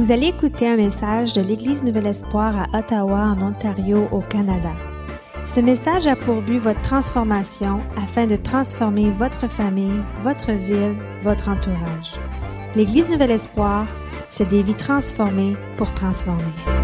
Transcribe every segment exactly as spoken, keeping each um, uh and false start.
Vous allez écouter un message de l'Église Nouvel Espoir à Ottawa, en Ontario, au Canada. Ce message a pour but votre transformation afin de transformer votre famille, votre ville, votre entourage. L'Église Nouvel Espoir, c'est des vies transformées pour transformer.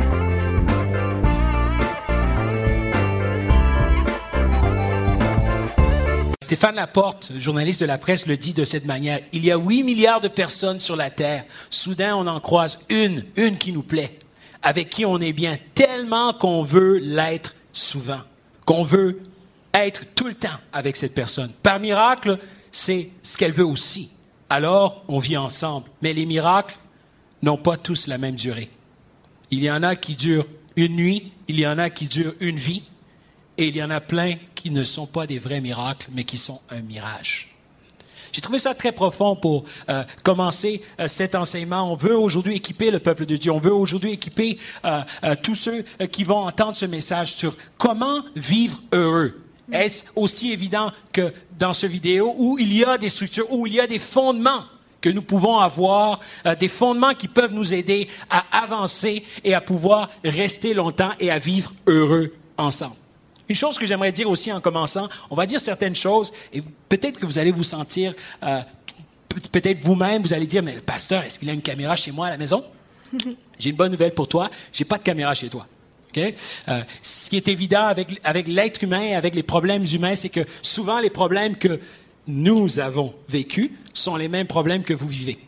Stéphane Laporte, journaliste de la presse, le dit de cette manière. Il y a huit milliards de personnes sur la Terre. Soudain, on en croise une, une qui nous plaît, avec qui on est bien, tellement qu'on veut l'être souvent, qu'on veut être tout le temps avec cette personne. Par miracle, c'est ce qu'elle veut aussi. Alors, on vit ensemble. Mais les miracles n'ont pas tous la même durée. Il y en a qui durent une nuit, il y en a qui durent une vie, et il y en a plein qui ne sont pas des vrais miracles, mais qui sont un mirage. J'ai trouvé ça très profond pour euh, commencer euh, cet enseignement. On veut aujourd'hui équiper le peuple de Dieu. On veut aujourd'hui équiper euh, euh, tous ceux euh, qui vont entendre ce message sur comment vivre heureux. Est-ce aussi évident que dans ce vidéo où il y a des structures, où il y a des fondements que nous pouvons avoir, euh, des fondements qui peuvent nous aider à avancer et à pouvoir rester longtemps et à vivre heureux ensemble. Une chose que j'aimerais dire aussi en commençant, on va dire certaines choses et peut-être que vous allez vous sentir, euh, peut-être vous-même, vous allez dire, mais le pasteur, est-ce qu'il a une caméra chez moi à la maison? J'ai une bonne nouvelle pour toi, j'ai pas de caméra chez toi. Okay? Euh, ce qui est évident avec, avec l'être humain, avec les problèmes humains, c'est que souvent les problèmes que nous avons vécus sont les mêmes problèmes que vous vivez.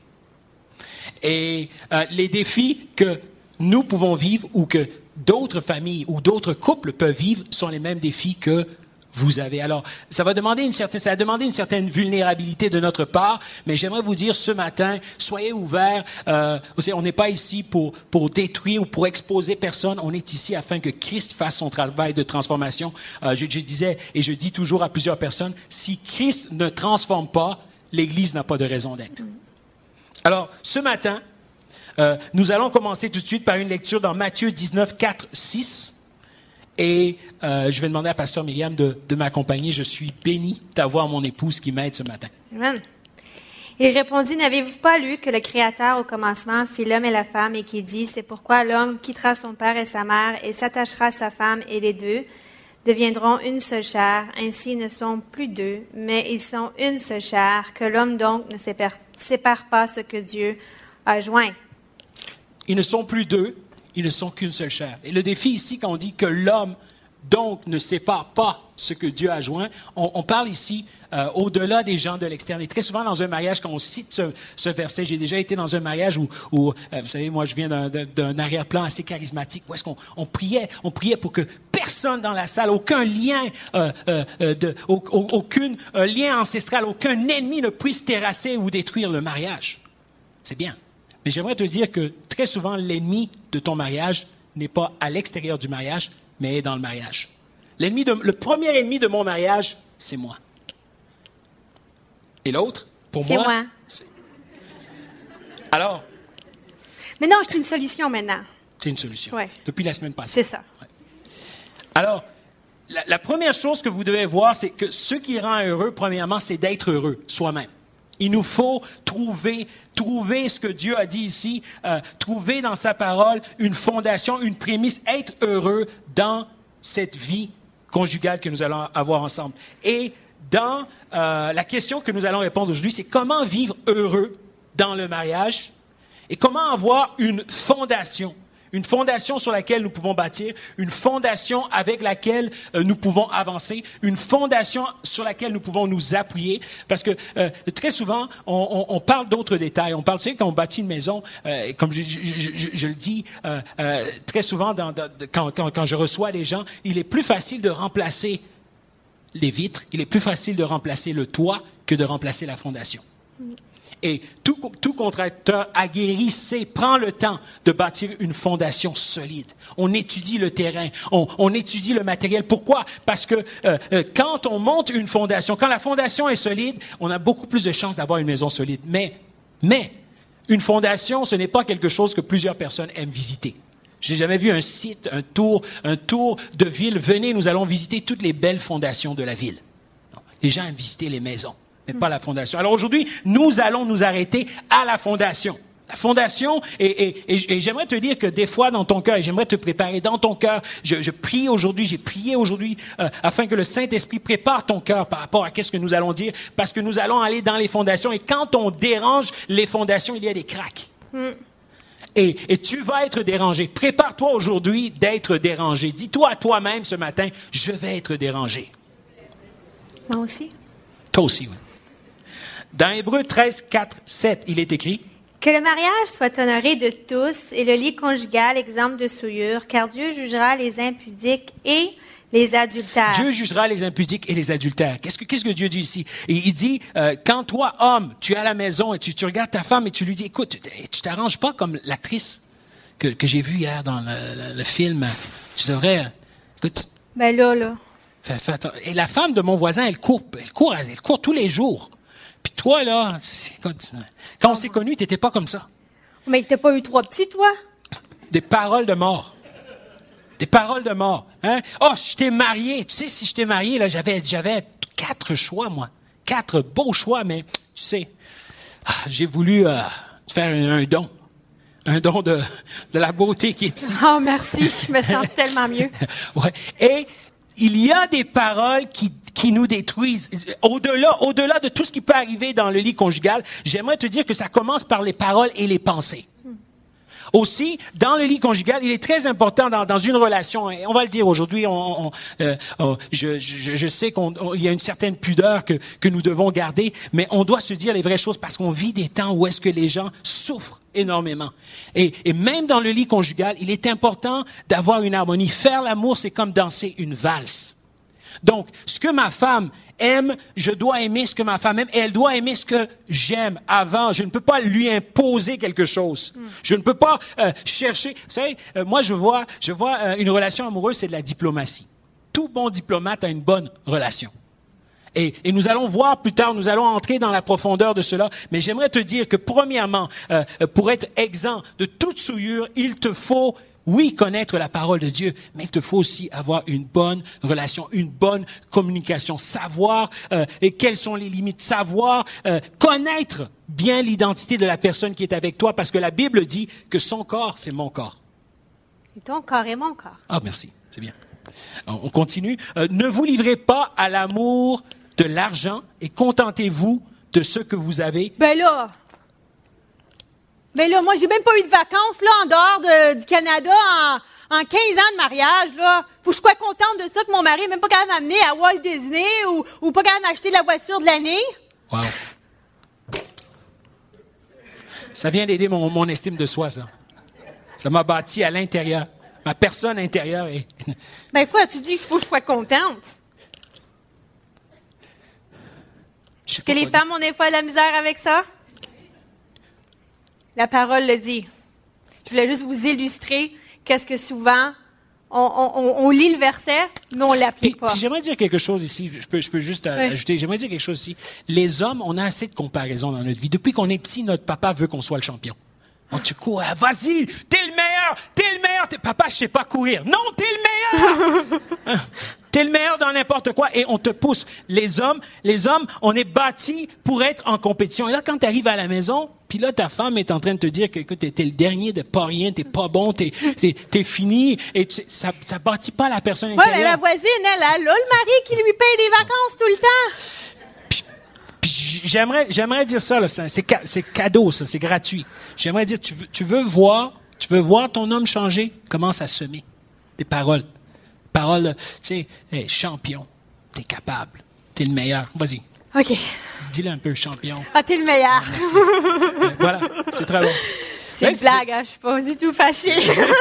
Et euh, les défis que nous pouvons vivre ou que d'autres familles ou d'autres couples peuvent vivre sont les mêmes défis que vous avez. Alors, ça va demander une certaine, ça va demander une certaine vulnérabilité de notre part, mais j'aimerais vous dire ce matin, soyez ouverts. Euh, on n'est pas ici pour, pour détruire ou pour exposer personne. On est ici afin que Christ fasse son travail de transformation. Euh, je, je disais et je dis toujours à plusieurs personnes, si Christ ne transforme pas, l'Église n'a pas de raison d'être. Alors, ce matin, Euh, nous allons commencer tout de suite par une lecture dans Matthieu dix-neuf, quatre, six. Et euh, je vais demander à Pasteur Myriam de, de m'accompagner. Je suis béni d'avoir mon épouse qui m'aide ce matin. Amen. Il répondit, n'avez-vous pas lu que le Créateur au commencement fit l'homme et la femme et qui dit, c'est pourquoi l'homme quittera son père et sa mère et s'attachera à sa femme et les deux deviendront une seule chair. Ainsi, ils ne sont plus deux, mais ils sont une seule chair. Que l'homme donc ne sépare, sépare pas ce que Dieu a joint. Ils ne sont plus deux, ils ne sont qu'une seule chair. Et le défi ici, quand on dit que l'homme, donc, ne sépare pas ce que Dieu a joint, on, on parle ici euh, au-delà des gens de l'externe. Et très souvent, dans un mariage, quand on cite ce, ce verset, j'ai déjà été dans un mariage où, où euh, vous savez, moi, je viens d'un, d'un arrière-plan assez charismatique, où est-ce qu'on on priait, on priait pour que personne dans la salle, aucun lien, euh, euh, de, au, au, aucun euh, lien ancestral, aucun ennemi ne puisse terrasser ou détruire le mariage. C'est bien. Mais j'aimerais te dire que très souvent, l'ennemi de ton mariage n'est pas à l'extérieur du mariage, mais est dans le mariage. L'ennemi de, le premier ennemi de mon mariage, c'est moi. Et l'autre, pour c'est moi, moi. c'est... Alors... Mais non, j'ai une solution maintenant. C'est une solution. Ouais. Depuis la semaine passée. C'est ça. Ouais. Alors, la, la première chose que vous devez voir, c'est que ce qui rend heureux, premièrement, c'est d'être heureux soi-même. Il nous faut trouver, trouver ce que Dieu a dit ici, euh, trouver dans sa parole une fondation, une prémisse, être heureux dans cette vie conjugale que nous allons avoir ensemble. Et dans euh, la question que nous allons répondre aujourd'hui, c'est comment vivre heureux dans le mariage et comment avoir une fondation. Une fondation sur laquelle nous pouvons bâtir, une fondation avec laquelle euh, nous pouvons avancer, une fondation sur laquelle nous pouvons nous appuyer. Parce que euh, très souvent, on, on, on parle d'autres détails. On parle, tu sais, quand on bâtit une maison, euh, comme je, je, je, je, je le dis euh, euh, très souvent dans, dans, quand, quand, quand je reçois les gens, il est plus facile de remplacer les vitres, il est plus facile de remplacer le toit que de remplacer la fondation. Mm. Et tout, tout contracteur aguerri sait, prend le temps de bâtir une fondation solide. On étudie le terrain, on, on étudie le matériel. Pourquoi? Parce que euh, euh, quand on monte une fondation, quand la fondation est solide, on a beaucoup plus de chances d'avoir une maison solide. Mais, mais, une fondation, ce n'est pas quelque chose que plusieurs personnes aiment visiter. J'ai jamais vu un site, un tour, un tour de ville. Venez, nous allons visiter toutes les belles fondations de la ville. Non, les gens aiment visiter les maisons, mais pas la fondation. Alors aujourd'hui, nous allons nous arrêter à la fondation. La fondation, et, et, et, et j'aimerais te dire que des fois dans ton cœur, et j'aimerais te préparer dans ton cœur, je, je prie aujourd'hui, j'ai prié aujourd'hui euh, afin que le Saint-Esprit prépare ton cœur par rapport à qu'est-ce que nous allons dire, parce que nous allons aller dans les fondations, et quand on dérange les fondations, il y a des cracks. Mm. Et, et tu vas être dérangé. Prépare-toi aujourd'hui d'être dérangé. Dis-toi à toi-même ce matin, je vais être dérangé. Moi aussi. Toi aussi, oui. Dans Hébreux treize, quatre, sept, il est écrit: que le mariage soit honoré de tous et le lit conjugal exempt de souillure, car Dieu jugera les impudiques et les adultères. Dieu jugera les impudiques et les adultères. Qu'est-ce que, qu'est-ce que Dieu dit ici? Et il dit, euh, quand toi, homme, tu es à la maison et tu, tu regardes ta femme et tu lui dis, écoute, tu t'arranges pas comme l'actrice que, que j'ai vue hier dans le, le, le film. Tu devrais, écoute. Ben là, là. Fais, fais attention. Et la femme de mon voisin, elle court, elle court, elle court tous les jours. Puis toi, là, écoute, quand on s'est connus, tu n'étais pas comme ça. Mais tu n'as pas eu trois petits, toi? Des paroles de mort. Des paroles de mort. Hein? Oh, je t'ai marié. Tu sais, si je t'ai marié, là, j'avais, j'avais quatre choix, moi. Quatre beaux choix, mais tu sais, ah, j'ai voulu euh, faire un, un don. Un don de, de la beauté qui est ici. Oh, merci. Je me sens tellement mieux. Ouais. Et il y a des paroles qui, qui nous détruisent. Au-delà, au-delà de tout ce qui peut arriver dans le lit conjugal, j'aimerais te dire que ça commence par les paroles et les pensées. Aussi, dans le lit conjugal, il est très important dans, dans une relation, et on va le dire aujourd'hui, on, on, euh, on, je, je, je sais qu'il y a une certaine pudeur que, que nous devons garder, mais on doit se dire les vraies choses parce qu'on vit des temps où est-ce que les gens souffrent énormément. Et, et même dans le lit conjugal, il est important d'avoir une harmonie. Faire l'amour, c'est comme danser une valse. Donc, ce que ma femme aime, je dois aimer ce que ma femme aime et elle doit aimer ce que j'aime avant. Je ne peux pas lui imposer quelque chose. Mm. Je ne peux pas euh, chercher... Vous savez, euh, moi, je vois, je vois euh, une relation amoureuse, c'est de la diplomatie. Tout bon diplomate a une bonne relation. Et, et nous allons voir plus tard, nous allons entrer dans la profondeur de cela, mais j'aimerais te dire que premièrement, euh, pour être exempt de toute souillure, il te faut... Oui, connaître la parole de Dieu, mais il te faut aussi avoir une bonne relation, une bonne communication, savoir euh, et quelles sont les limites, savoir euh, connaître bien l'identité de la personne qui est avec toi, parce que la Bible dit que son corps, c'est mon corps. Et ton corps est mon corps. Ah, merci, c'est bien. On continue. Euh, ne vous livrez pas à l'amour de l'argent et contentez-vous de ce que vous avez. Ben là... Mais là, moi, j'ai même pas eu de vacances, là, en dehors de, du Canada, en, en quinze ans de mariage, là. Faut que je sois contente de ça, que mon mari est même pas capable de m'amener à Walt Disney ou, ou pas capable de m'acheter la voiture de l'année. Wow. Ça vient d'aider mon, mon estime de soi, ça. Ça m'a bâti à l'intérieur. Ma personne intérieure est... Ben quoi, tu dis qu'il faut que je sois contente? Est-ce que les femmes dire. ont des fois de la misère avec ça? La parole le dit. Je voulais juste vous illustrer qu'est-ce que souvent, on, on, on lit le verset, mais on ne l'applique pas. Puis j'aimerais dire quelque chose ici, je peux, je peux juste oui. ajouter, j'aimerais dire quelque chose ici. Les hommes, on a assez de comparaisons dans notre vie. Depuis qu'on est petit, notre papa veut qu'on soit le champion. Donc tu cours, ah, vas-y, t'es le meilleur, t'es le meilleur. T'es, papa, je sais pas courir. Non, t'es le meilleur. hein? T'es le meilleur dans n'importe quoi et on te pousse. Les hommes, les hommes, on est bâtis pour être en compétition. Et là, quand tu arrives à la maison, puis là, ta femme est en train de te dire que écoute, t'es, t'es le dernier de pas rien, t'es pas bon, t'es, t'es, t'es fini. Et tu, ça, ça bâtit pas la personne intérieure. Ouais, mais la voisine, elle, elle a le mari qui lui paye des vacances tout le temps. Puis, puis j'aimerais, j'aimerais dire ça, là, c'est, c'est, c'est cadeau, ça, c'est gratuit. J'aimerais dire, tu veux, tu veux voir, tu veux voir ton homme changer, commence à semer des paroles. Paroles, tu sais, hey, champion, t'es capable, t'es le meilleur. Vas-y. OK. Dis-le un peu, champion. Ah, t'es le meilleur. Ah, ouais, voilà, c'est très bon. C'est une blague, hein, je suis pas du tout fâchée.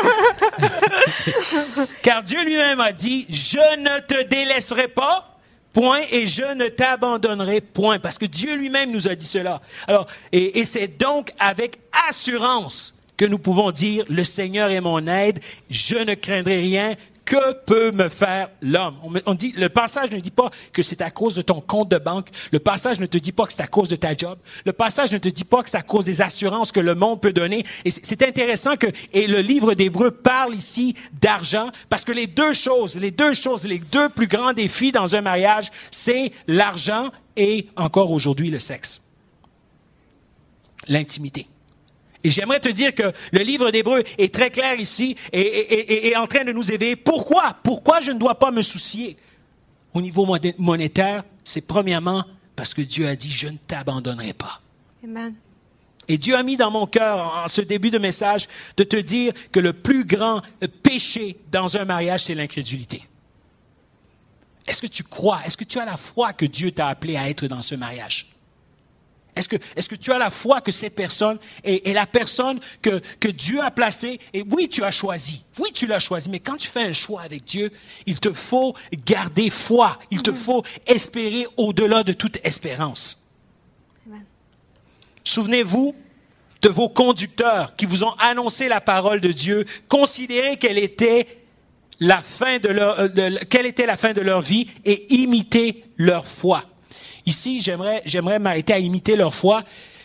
Car Dieu lui-même a dit, je ne te délaisserai pas, point, et je ne t'abandonnerai, point. Parce que Dieu lui-même nous a dit cela. Alors, et, et c'est donc avec assurance que nous pouvons dire, le Seigneur est mon aide, je ne craindrai rien. Que peut me faire l'homme? On, on dit, le passage ne dit pas que c'est à cause de ton compte de banque. Le passage ne te dit pas que c'est à cause de ta job. Le passage ne te dit pas que c'est à cause des assurances que le monde peut donner. Et c'est, c'est intéressant que, et le livre d'Hébreux parle ici d'argent, parce que les deux choses, les deux choses, les deux plus grands défis dans un mariage, c'est l'argent et encore aujourd'hui le sexe. L'intimité. Et j'aimerais te dire que le livre d'Hébreux est très clair ici et, et, et, et est en train de nous éveiller. Pourquoi? Pourquoi je ne dois pas me soucier au niveau monétaire? C'est premièrement parce que Dieu a dit, je ne t'abandonnerai pas. Amen. Et Dieu a mis dans mon cœur, en ce début de message, de te dire que le plus grand péché dans un mariage, c'est l'incrédulité. Est-ce que tu crois, est-ce que tu as la foi que Dieu t'a appelé à être dans ce mariage? Est-ce que, est-ce que tu as la foi que cette personne est, est la personne que, que Dieu a placée? Et oui, tu as choisi. Oui, tu l'as choisi. Mais quand tu fais un choix avec Dieu, il te faut garder foi. Il te faut espérer au-delà de toute espérance. Amen. Souvenez-vous de vos conducteurs qui vous ont annoncé la parole de Dieu. Considérez quelle était la fin de leur, de, quelle était la fin de leur vie et imitez leur foi. Ici, j'aimerais, j'aimerais m'arrêter à imiter leur foi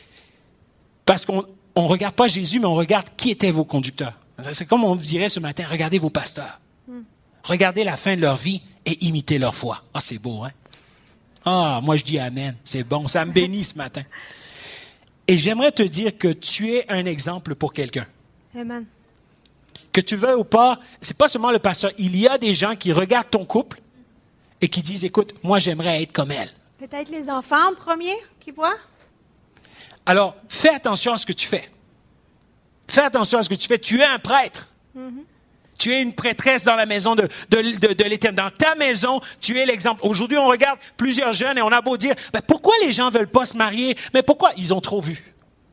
parce qu'on ne regarde pas Jésus, mais on regarde qui étaient vos conducteurs. C'est comme on vous dirait ce matin, regardez vos pasteurs. Mm. Regardez la fin de leur vie et imitez leur foi. Ah, c'est beau, hein? Ah, moi je dis amen. C'est bon, ça me bénit ce matin. Et j'aimerais te dire que tu es un exemple pour quelqu'un. Amen. Que tu veuilles ou pas, c'est pas seulement le pasteur. Il y a des gens qui regardent ton couple et qui disent, écoute, moi j'aimerais être comme elle. Peut-être les enfants en premier qui voient? Alors, fais attention à ce que tu fais. Fais attention à ce que tu fais. Tu es un prêtre. Mm-hmm. Tu es une prêtresse dans la maison de, de, de, de l'Éternel. Dans ta maison, tu es l'exemple. Aujourd'hui, on regarde plusieurs jeunes et on a beau dire, ben, pourquoi les gens ne veulent pas se marier? Mais pourquoi? Ils ont trop vu.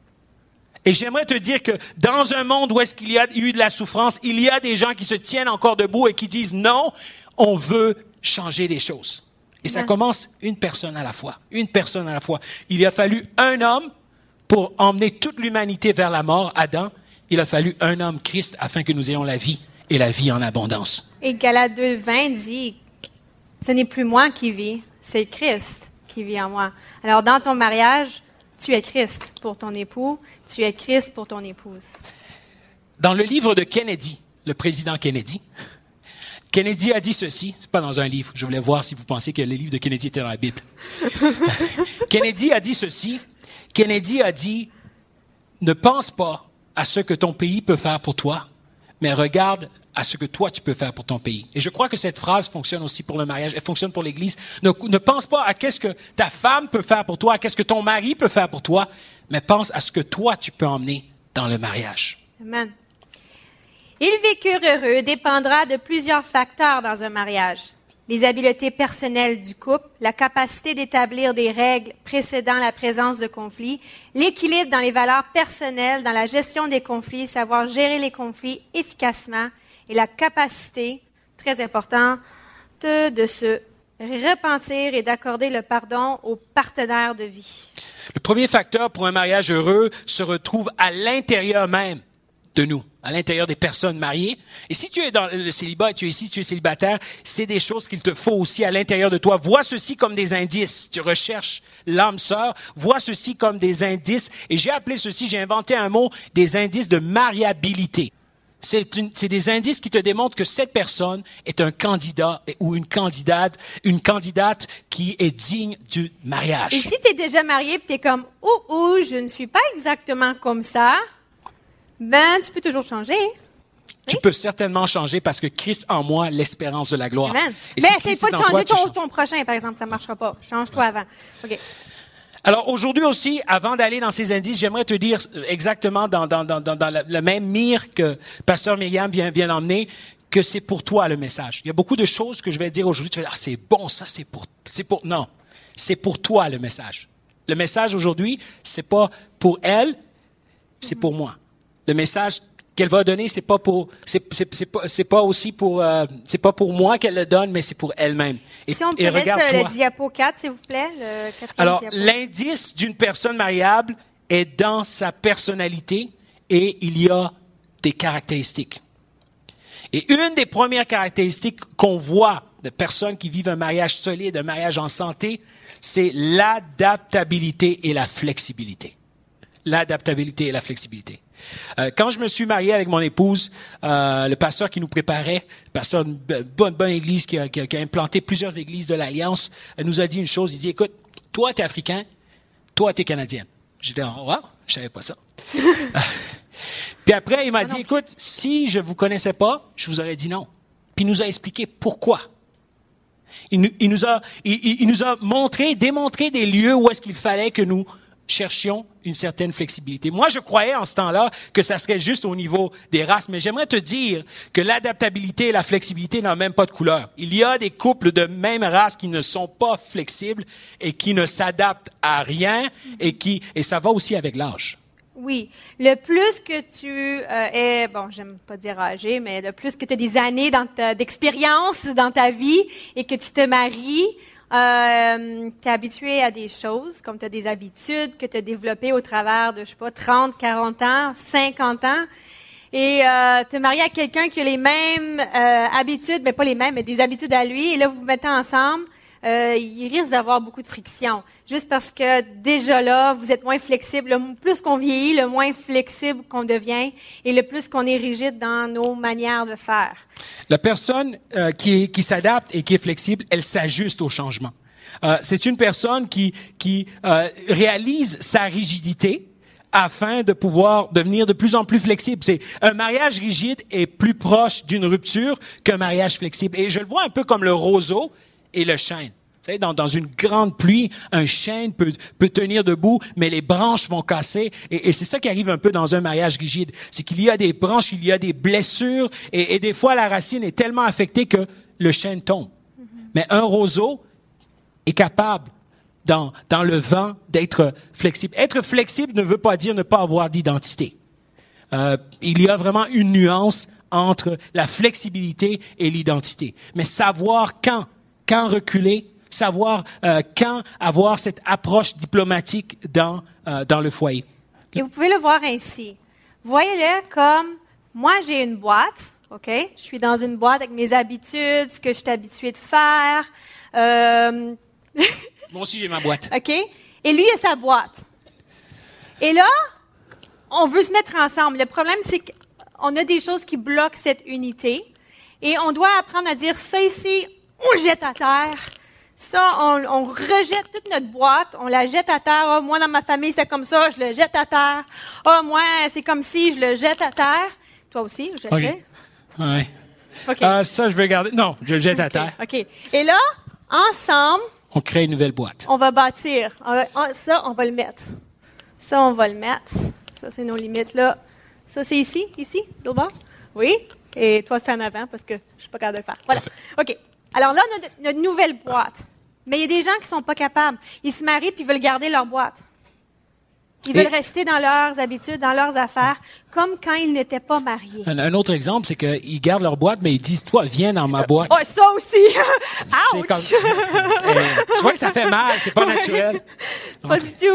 Et j'aimerais te dire que dans un monde où est-ce qu'il y a eu de la souffrance, il y a des gens qui se tiennent encore debout et qui disent, non, on veut changer les choses. Et ça commence une personne à la fois, une personne à la fois. Il a fallu un homme pour emmener toute l'humanité vers la mort, Adam. Il a fallu un homme, Christ, afin que nous ayons la vie et la vie en abondance. Et Galates deux, vingt dit, ce n'est plus moi qui vis, c'est Christ qui vit en moi. Alors dans ton mariage, tu es Christ pour ton époux, tu es Christ pour ton épouse. Dans le livre de Kennedy, le président Kennedy, Kennedy a dit ceci, c'est pas dans un livre, je voulais voir si vous pensiez que le livre de Kennedy était dans la Bible. Kennedy a dit ceci, Kennedy a dit, ne pense pas à ce que ton pays peut faire pour toi, mais regarde à ce que toi tu peux faire pour ton pays. Et je crois que cette phrase fonctionne aussi pour le mariage, elle fonctionne pour l'Église. Ne, ne pense pas à qu'est-ce que ta femme peut faire pour toi, à qu'est-ce que ton mari peut faire pour toi, mais pense à ce que toi tu peux emmener dans le mariage. Amen. Ils vécurent heureux dépendra de plusieurs facteurs dans un mariage. Les habiletés personnelles du couple, la capacité d'établir des règles précédant la présence de conflits, l'équilibre dans les valeurs personnelles, dans la gestion des conflits, savoir gérer les conflits efficacement et la capacité, très importante, de se repentir et d'accorder le pardon aux partenaires de vie. Le premier facteur pour un mariage heureux se retrouve à l'intérieur même de nous, à l'intérieur des personnes mariées. Et si tu es dans le célibat et tu es ici, tu es célibataire, c'est des choses qu'il te faut aussi à l'intérieur de toi. Vois ceci comme des indices. Tu recherches l'âme sœur. Vois ceci comme des indices. Et j'ai appelé ceci, j'ai inventé un mot, des indices de mariabilité. C'est, une, c'est des indices qui te démontrent que cette personne est un candidat ou une candidate, une candidate qui est digne du mariage. Et si tu es déjà marié et tu es comme « Ouh, ouh, je ne suis pas exactement comme ça », ben, tu peux toujours changer. Tu oui? peux certainement changer parce que Christ en moi, l'espérance de la gloire. Amen. Mais si essaye pas de changer toi, ton, ton prochain, par exemple, ça ne marchera pas. Change-toi avant. OK. Alors aujourd'hui aussi, avant d'aller dans ces indices, j'aimerais te dire exactement dans, dans, dans, dans la, la même mire que Pasteur Myriam vient, vient d'emmener, que c'est pour toi le message. Il y a beaucoup de choses que je vais dire aujourd'hui. Tu vas dire, ah, c'est bon, ça, c'est pour, c'est pour, non. C'est pour toi le message. Le message aujourd'hui, c'est pas pour elle, c'est mm-hmm. pour moi. Le message qu'elle va donner, c'est pas pour, c'est, c'est, c'est pas, c'est pas aussi pour, euh, c'est pas pour moi qu'elle le donne, mais c'est pour elle-même. Et, si on peut mettre le diapo quatre, s'il vous plaît, le quatrième Alors, diapo. L'indice d'une personne mariable est dans sa personnalité et il y a des caractéristiques. Et une des premières caractéristiques qu'on voit de personnes qui vivent un mariage solide, un mariage en santé, c'est l'adaptabilité et la flexibilité. L'adaptabilité et la flexibilité. Euh, quand je me suis marié avec mon épouse, euh, le pasteur qui nous préparait, le pasteur d'une bonne, bonne église qui a, qui, a, qui a implanté plusieurs églises de l'Alliance, elle nous a dit une chose, il dit, écoute, toi, tu es africain, toi, tu es canadienne. J'ai dit, oh, wow, je savais pas ça. Puis après, il m'a Ah dit, non. écoute, si je vous connaissais pas, je vous aurais dit non. Puis il nous a expliqué pourquoi. Il nous, il nous a, il, il nous a montré, démontré des lieux où est-ce qu'il fallait que nous cherchions une certaine flexibilité. Moi, je croyais en ce temps-là que ça serait juste au niveau des races, mais j'aimerais te dire que l'adaptabilité et la flexibilité n'ont même pas de couleur. Il y a des couples de même race qui ne sont pas flexibles et qui ne s'adaptent à rien et qui, et ça va aussi avec l'âge. Oui. Le plus que tu euh, es, bon, j'aime pas dire âgé, mais le plus que tu as des années dans ta- d'expérience dans ta vie et que tu te maries, euh, tu es habitué à des choses, comme tu as des habitudes que tu as développées au travers de, je sais pas, trente, quarante ans, cinquante ans. Et euh, te marier à quelqu'un qui a les mêmes euh, habitudes, mais pas les mêmes, mais des habitudes à lui, et là, vous vous mettez ensemble, euh, il risque d'avoir beaucoup de friction. Juste parce que déjà là, vous êtes moins flexible. Le plus qu'on vieillit, le moins flexible qu'on devient et le plus qu'on est rigide dans nos manières de faire. La personne euh, qui, est- qui s'adapte et qui est flexible, elle s'ajuste au changement. Euh, c'est une personne qui, qui euh, réalise sa rigidité afin de pouvoir devenir de plus en plus flexible. C'est un mariage rigide est plus proche d'une rupture qu'un mariage flexible. Et je le vois un peu comme le roseau et le chêne. Vous savez, dans, dans une grande pluie, un chêne peut, peut tenir debout, mais les branches vont casser. Et, et c'est ça qui arrive un peu dans un mariage rigide. C'est qu'il y a des branches, il y a des blessures, et, et des fois, la racine est tellement affectée que le chêne tombe. Mm-hmm. Mais un roseau est capable, dans, dans le vent, d'être flexible. Être flexible ne veut pas dire ne pas avoir d'identité. Euh, il y a vraiment une nuance entre la flexibilité et l'identité. Mais savoir quand Quand reculer, savoir euh, quand avoir cette approche diplomatique dans, euh, dans le foyer. Et vous pouvez le voir ainsi. Voyez-le comme, moi j'ai une boîte, OK? Je suis dans une boîte avec mes habitudes, ce que je suis habituée de faire. Euh... Moi aussi, j'ai ma boîte. OK? Et lui, il a sa boîte. Et là, on veut se mettre ensemble. Le problème, c'est qu'on a des choses qui bloquent cette unité. Et on doit apprendre à dire ça ici, on le jette à terre. Ça, on, on rejette toute notre boîte, on la jette à terre. Oh, moi, dans ma famille, c'est comme ça, je le jette à terre. Oh, moi, c'est comme si je le jette à terre. Toi aussi, je le OK. Ouais. OK. Euh, ça, je vais garder. Non, je le jette à OK. terre. OK. Et là, ensemble, On crée une nouvelle boîte. on va bâtir. On va- on- ça, on va le mettre. Ça, on va le mettre. Ça, c'est nos limites là. Ça, c'est ici, ici, l'autre bord. Oui. Et toi, c'est en avant parce que je ne suis pas capable de le faire. Voilà. Parfait. OK. Alors là, notre, notre nouvelle boîte. Mais il y a des gens qui ne sont pas capables. Ils se marient puis ils veulent garder leur boîte. Ils Et- veulent rester dans leurs habitudes, dans leurs affaires, comme quand ils n'étaient pas mariés. Un, un autre exemple, c'est qu'ils gardent leur boîte, mais ils disent, toi, viens dans ma boîte. Oh, ça aussi! C'est Ouch! comme- Eh, tu vois que ça fait mal, c'est pas naturel. Pas du tout.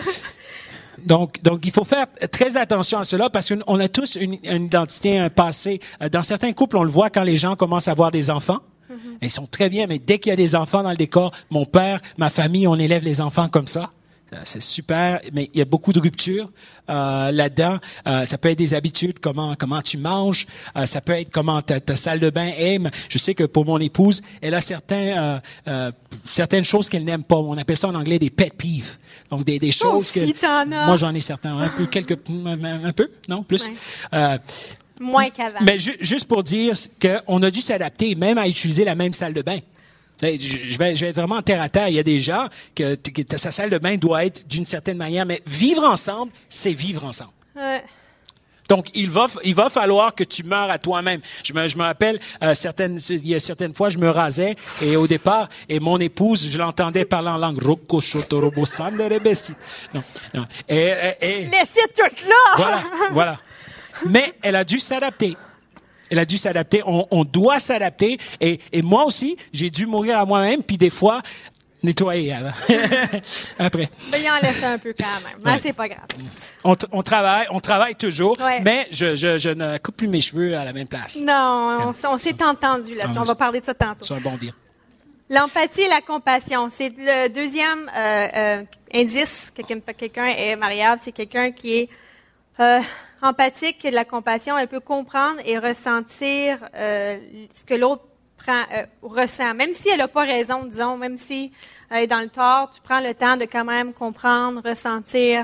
Donc, donc, il faut faire très attention à cela parce qu'on a tous une, une identité, un passé. Euh, Dans certains couples, on le voit quand les gens commencent à avoir des enfants. Mm-hmm. Ils sont très bien, mais dès qu'il y a des enfants dans le décor, mon père, ma famille, on élève les enfants comme ça. Euh, C'est super, mais il y a beaucoup de ruptures euh, là-dedans. Euh, ça peut être des habitudes, comment comment tu manges. Euh, ça peut être comment ta, ta salle de bain est. Je sais que pour mon épouse, elle a certains euh, euh, certaines choses qu'elle n'aime pas. On appelle ça en anglais des pet peeves. Donc des, des choses Oh, si que t'en as. moi j'en ai certains, un peu, quelques, un, un peu, non plus. Ouais. Euh, Moins qu'avant. mais ju- juste pour dire qu'on a dû s'adapter, même à utiliser la même salle de bain. Tu sais, Je je vais, je vais être vraiment terre à terre. Il y a des gens que, que sa salle de bain doit être d'une certaine manière, mais vivre ensemble, c'est vivre ensemble. Ouais. Donc, il va, il va falloir que tu meurs à toi-même. Je me, je me rappelle, euh, certaines, il y a certaines fois, je me rasais et au départ, et mon épouse, je l'entendais parler en langue. Rocco, Shotorobo, Sandere, Bessi. Non, non. Et, et, et- Laissez tout là! voilà, voilà. Mais elle a dû s'adapter. Elle a dû s'adapter. On, on doit s'adapter. Et, et moi aussi, j'ai dû mourir à moi-même, puis des fois, nettoyer avant. Après. Mais il en laisse un peu quand même. Mais Ouais. c'est pas grave. On, t- on travaille, on travaille toujours, Ouais. mais je, je, je ne coupe plus mes cheveux à la même place. Non, on, s- on s'est entendu là-dessus. Ah, On va parler de ça tantôt. C'est un bon dire. L'empathie et la compassion, c'est le deuxième euh, euh, indice que quelqu'un quelqu'un est mariable. C'est quelqu'un qui est euh, empathique, qui a de la compassion. Elle peut comprendre et ressentir euh, ce que l'autre prend, euh, ressent. Même si elle n'a pas raison, disons, même si elle est dans le tort, tu prends le temps de quand même comprendre, ressentir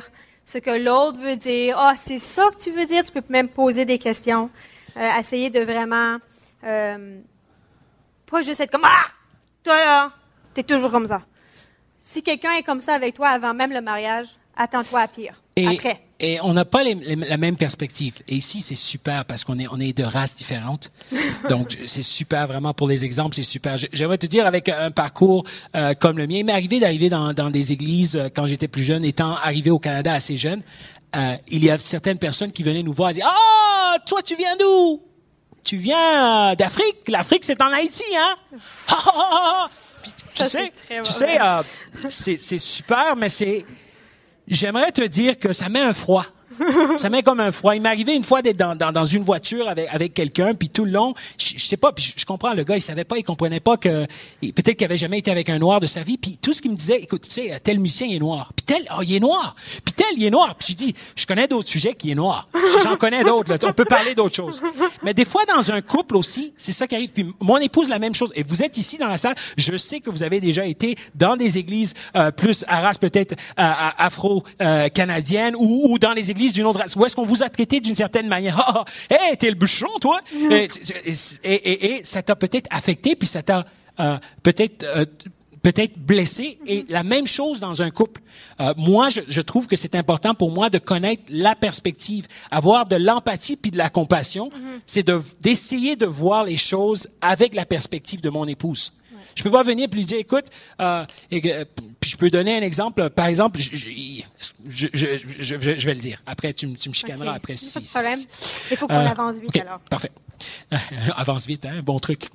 ce que l'autre veut dire. Ah, c'est ça que tu veux dire? Tu peux même poser des questions. Euh, essayer de vraiment, euh, pas juste être comme, ah, toi là, t'es toujours comme ça. Si quelqu'un est comme ça avec toi avant même le mariage, attends-toi à pire. Et, après. Et on n'a pas les, les, la même perspective. Et ici, c'est super parce qu'on est, on est de races différentes. Donc, c'est super vraiment pour les exemples, c'est super. J'aimerais te dire, avec un parcours euh, comme le mien, il m'est arrivé d'arriver dans, dans des églises euh, quand j'étais plus jeune, étant arrivé au Canada assez jeune. Euh, il y a certaines personnes qui venaient nous voir et disaient « Ah, toi, tu viens d'où? Tu viens d'Afrique? L'Afrique, c'est en Haïti, hein? Ah, ah, ah. » Puis, tu Ça, sais, tu tu sais euh, c'est, c'est super, mais c'est... J'aimerais te dire que ça met un froid. Ça met comme un froid. Il m'est arrivé une fois d'être dans, dans, dans une voiture avec, avec quelqu'un, puis tout le long, je, je sais pas, puis je, je comprends, le gars, il savait pas, il comprenait pas que, peut-être qu'il avait jamais été avec un noir de sa vie, puis tout ce qu'il me disait, écoute, tu sais, tel musicien, il est noir, puis tel, oh, il est noir, puis tel, il est noir, puis je dis, je connais d'autres sujets qui est noir. J'en connais d'autres, là, on peut parler d'autres choses. Mais des fois, dans un couple aussi, c'est ça qui arrive, puis mon épouse, la même chose, et vous êtes ici dans la salle, je sais que vous avez déjà été dans des églises, euh, plus à race peut-être, euh, afro-canadienne, euh, ou, ou dans les églises d'une autre race, où est-ce qu'on vous a traité d'une certaine manière. Ah, ah, hey, t'es le bûcheron, toi. et, et, et, et ça t'a peut-être affecté, puis ça t'a euh, peut-être euh, peut-être blessé. Et la même chose dans un couple. Euh, moi, je, je trouve que c'est important pour moi de connaître la perspective, avoir de l'empathie puis de la compassion. Mm-hmm. C'est de d'essayer de voir les choses avec la perspective de mon épouse. Je peux pas venir puis lui dire, écoute, euh, et, euh, puis je peux donner un exemple. Par exemple, je, je, je, je, je, je vais le dire. Après, tu, tu me chicaneras okay. après. Si, pas de problème. Il faut qu'on euh, avance vite okay, alors. Parfait. Avance vite, hein, bon truc.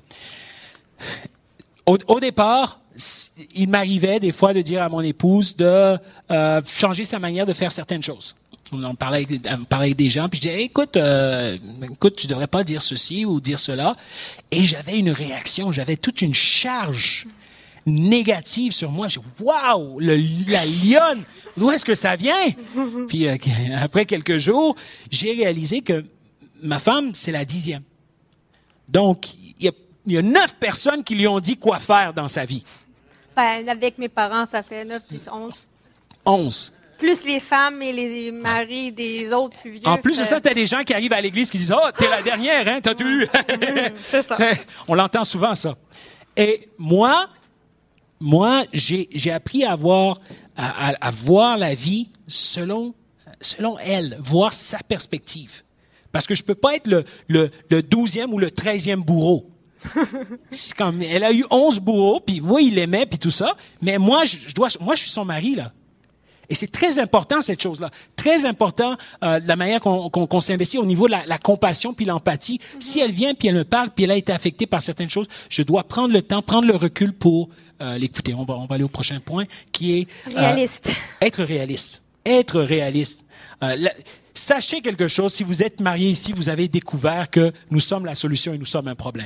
Au, au départ, il m'arrivait des fois de dire à mon épouse de euh, changer sa manière de faire certaines choses. On parlait avec, on parlait avec des gens, puis je disais, hey, écoute, euh, écoute, tu devrais pas dire ceci ou dire cela. Et j'avais une réaction, j'avais toute une charge négative sur moi. Je dis, waouh, le, la lionne, d'où est-ce que ça vient? Puis euh, après quelques jours, j'ai réalisé que ma femme, c'est la dixième. Donc, il y a, il y a neuf personnes qui lui ont dit quoi faire dans sa vie. Ben, avec mes parents, ça fait neuf, dix, onze. Onze. Plus les femmes et les maris des autres plus vieux. En plus de ça, t'as des gens qui arrivent à l'église qui disent « Oh, t'es la dernière, hein, t'as tout eu. » C'est ça. C'est, on l'entend souvent, ça. Et moi, moi, j'ai, j'ai appris à voir, à, à, à voir la vie selon, selon elle, voir sa perspective. Parce que je peux pas être le, le, le douzième ou le treizième bourreau. C'est comme, elle a eu onze bourreaux, puis oui, il l'aimait, puis tout ça. Mais moi, je, je dois, moi, je suis son mari, là. Et c'est très important, cette chose-là. Très important, euh, la manière qu'on, qu'on, qu'on s'investit au niveau de la, la compassion puis l'empathie. Mm-hmm. Si elle vient puis elle me parle puis elle a été affectée par certaines choses, je dois prendre le temps, prendre le recul pour euh, l'écouter. On va, on va aller au prochain point, qui est... Euh, réaliste. Être réaliste. Être réaliste. Euh, la, sachez quelque chose, si vous êtes marié ici, vous avez découvert que nous sommes la solution et nous sommes un problème.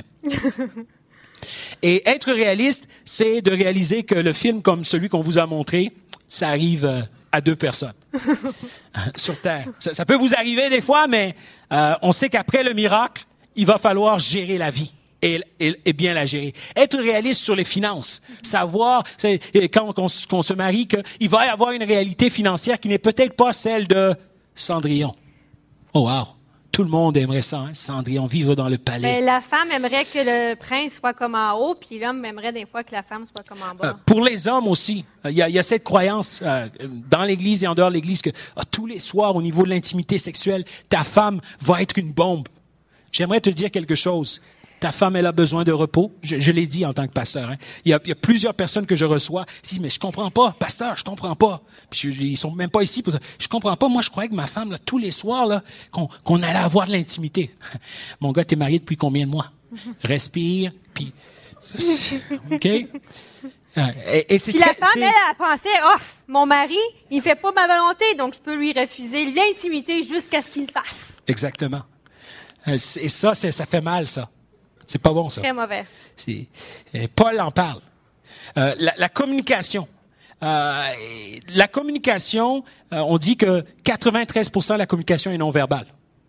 Et être réaliste, c'est de réaliser que le film comme celui qu'on vous a montré, ça arrive euh, à deux personnes sur Terre. Ça, ça peut vous arriver des fois, mais euh, on sait qu'après le miracle, il va falloir gérer la vie et, et, et bien la gérer. Être réaliste sur les finances, savoir c'est, quand on, qu'on se marie qu'il va y avoir une réalité financière qui n'est peut-être pas celle de Cendrillon. Oh wow! Tout le monde aimerait ça, hein, Cendrillon, vivre dans le palais. Mais la femme aimerait que le prince soit comme en haut, puis l'homme aimerait des fois que la femme soit comme en bas. Euh, pour les hommes aussi, il y a, il y a cette croyance euh, dans l'Église et en dehors de l'Église que ah, tous les soirs, au niveau de l'intimité sexuelle, ta femme va être une bombe. J'aimerais te dire quelque chose. Ta femme, elle a besoin de repos. Je, je l'ai dit en tant que pasteur. Hein. Il, y a, il y a plusieurs personnes que je reçois qui disent, mais je comprends pas, pasteur, je comprends pas. Puis je, ils sont même pas ici pour ça. Je comprends pas. Moi, je croyais que ma femme, là, tous les soirs, là, qu'on, qu'on allait avoir de l'intimité. Mon gars, t'es marié depuis combien de mois? Respire, puis... OK? Et, et c'est puis très, la femme, c'est... elle, elle pensait, oh, mon mari, il fait pas ma volonté, donc je peux lui refuser l'intimité jusqu'à ce qu'il le fasse. Exactement. Et ça, c'est, ça fait mal, ça. C'est pas bon, ça. Très mauvais. C'est, Paul en parle. Euh, la, la communication. Euh, la communication, euh, on dit que quatre-vingt-treize pour cent de la communication est non verbale.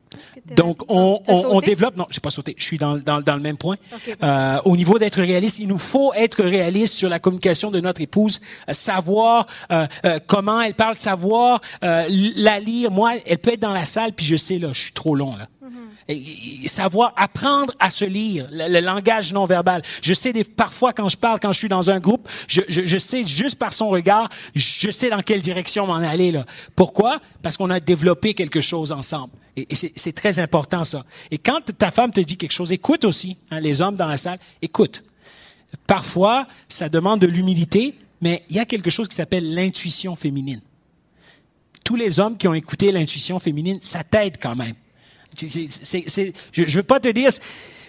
Donc, on, T'as on, on sauté? développe... Non, j'ai pas sauté. Je suis dans, dans, dans le même point. Ok, bon. Euh, au niveau d'être réaliste, il nous faut être réaliste sur la communication de notre épouse, euh, savoir euh, euh, comment elle parle, savoir euh, la lire. Moi, elle peut être dans la salle, puis je sais, là, je suis trop long, là. Et, et savoir apprendre à se lire, le, le langage non verbal. Je sais des, parfois quand je parle, quand je suis dans un groupe, je, je, je sais juste par son regard, je sais dans quelle direction m'en aller là. Pourquoi? Parce qu'on a développé quelque chose ensemble. Et, et c'est, c'est très important ça. Et quand ta femme te dit quelque chose, écoute aussi, hein, les hommes dans la salle, écoute. Parfois, ça demande de l'humilité, mais il y a quelque chose qui s'appelle l'intuition féminine. Tous les hommes qui ont écouté l'intuition féminine, ça t'aide quand même. C'est, c'est, c'est, c'est, je ne veux pas te dire,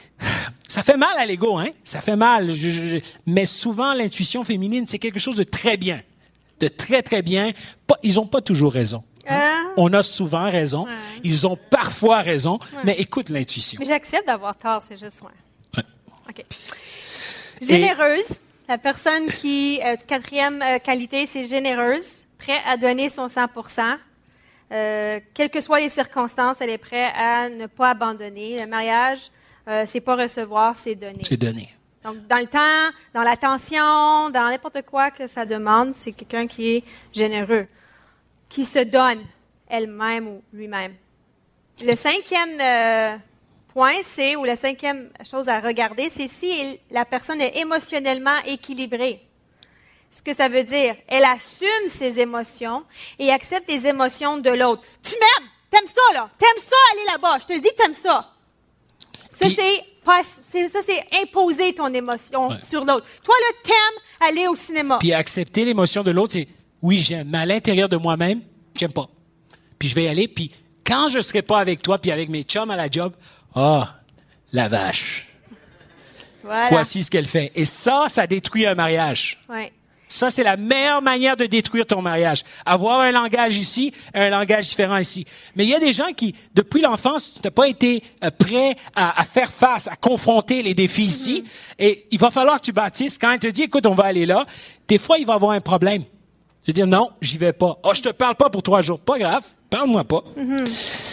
ça fait mal à l'ego, hein? Ça fait mal. Je, je, mais souvent, l'intuition féminine, c'est quelque chose de très bien, de très très bien. Pas, ils n'ont pas toujours raison. Hein? Euh... On a souvent raison. Ouais. Ils ont parfois raison. Ouais. Mais écoute l'intuition. Mais j'accepte d'avoir tort, c'est juste moi. Ouais. Ok. Généreuse. Et... La personne qui, euh, quatrième euh, qualité, c'est généreuse, prête à donner son cent pour cent. Euh, quelles que soient les circonstances, elle est prête à ne pas abandonner. Le mariage, euh, c'est pas recevoir, c'est donner. C'est donner. Donc, dans le temps, dans l'attention, dans n'importe quoi que ça demande, c'est quelqu'un qui est généreux, qui se donne elle-même ou lui-même. Le cinquième euh, point, c'est, ou la cinquième chose à regarder, c'est si la personne est émotionnellement équilibrée. Ce que ça veut dire, elle assume ses émotions et accepte les émotions de l'autre. Tu m'aimes, t'aimes ça là, t'aimes ça aller là-bas. Je te dis, t'aimes ça. Ça Puis, c'est pas, c'est, ça c'est imposer ton émotion ouais. sur l'autre. Toi là, t'aimes aller au cinéma. Puis accepter l'émotion de l'autre, c'est oui j'aime, mais à l'intérieur de moi-même, j'aime pas. Puis je vais y aller. Puis quand je serai pas avec toi, puis avec mes chums à la job, ah, oh, la vache. Voilà. Voici ce qu'elle fait. Et ça, ça détruit un mariage. Ouais. Ça, c'est la meilleure manière de détruire ton mariage. Avoir un langage ici, un langage différent ici. Mais il y a des gens qui, depuis l'enfance, tu n'as pas été euh, prêt à, à faire face, à confronter les défis mm-hmm. ici. Et il va falloir que tu bâtisses. Quand elle te dit, écoute, on va aller là, des fois, il va y avoir un problème. Je vais dire, non, j'y vais pas. Oh, je te parle pas pour trois jours. Pas grave, parle-moi pas. Mm-hmm.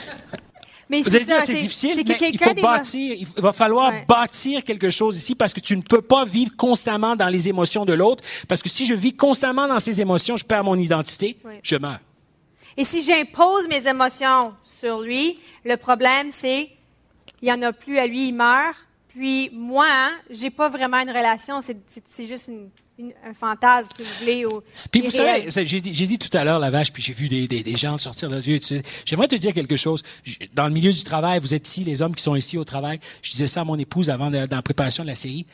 Mais Vous c'est allez dire, ça, c'est, c'est difficile, c'est mais il faut bâtir, il va falloir ouais. bâtir quelque chose ici parce que tu ne peux pas vivre constamment dans les émotions de l'autre. Parce que si je vis constamment dans ces émotions, je perds mon identité, ouais. je meurs. Et si j'impose mes émotions sur lui, le problème, c'est il n'y en a plus à lui, il meurt. Puis moi, hein, j'ai pas vraiment une relation, c'est, c'est, c'est juste une, une, un fantasme, si vous voulez. Ou, puis vous savez, j'ai dit, j'ai dit tout à l'heure, la vache, puis j'ai vu des, des, des gens sortir de Dieu. Tu sais, j'aimerais te dire quelque chose. Dans le milieu du travail, vous êtes ici, les hommes qui sont ici au travail, je disais ça à mon épouse avant de, dans la préparation de la série.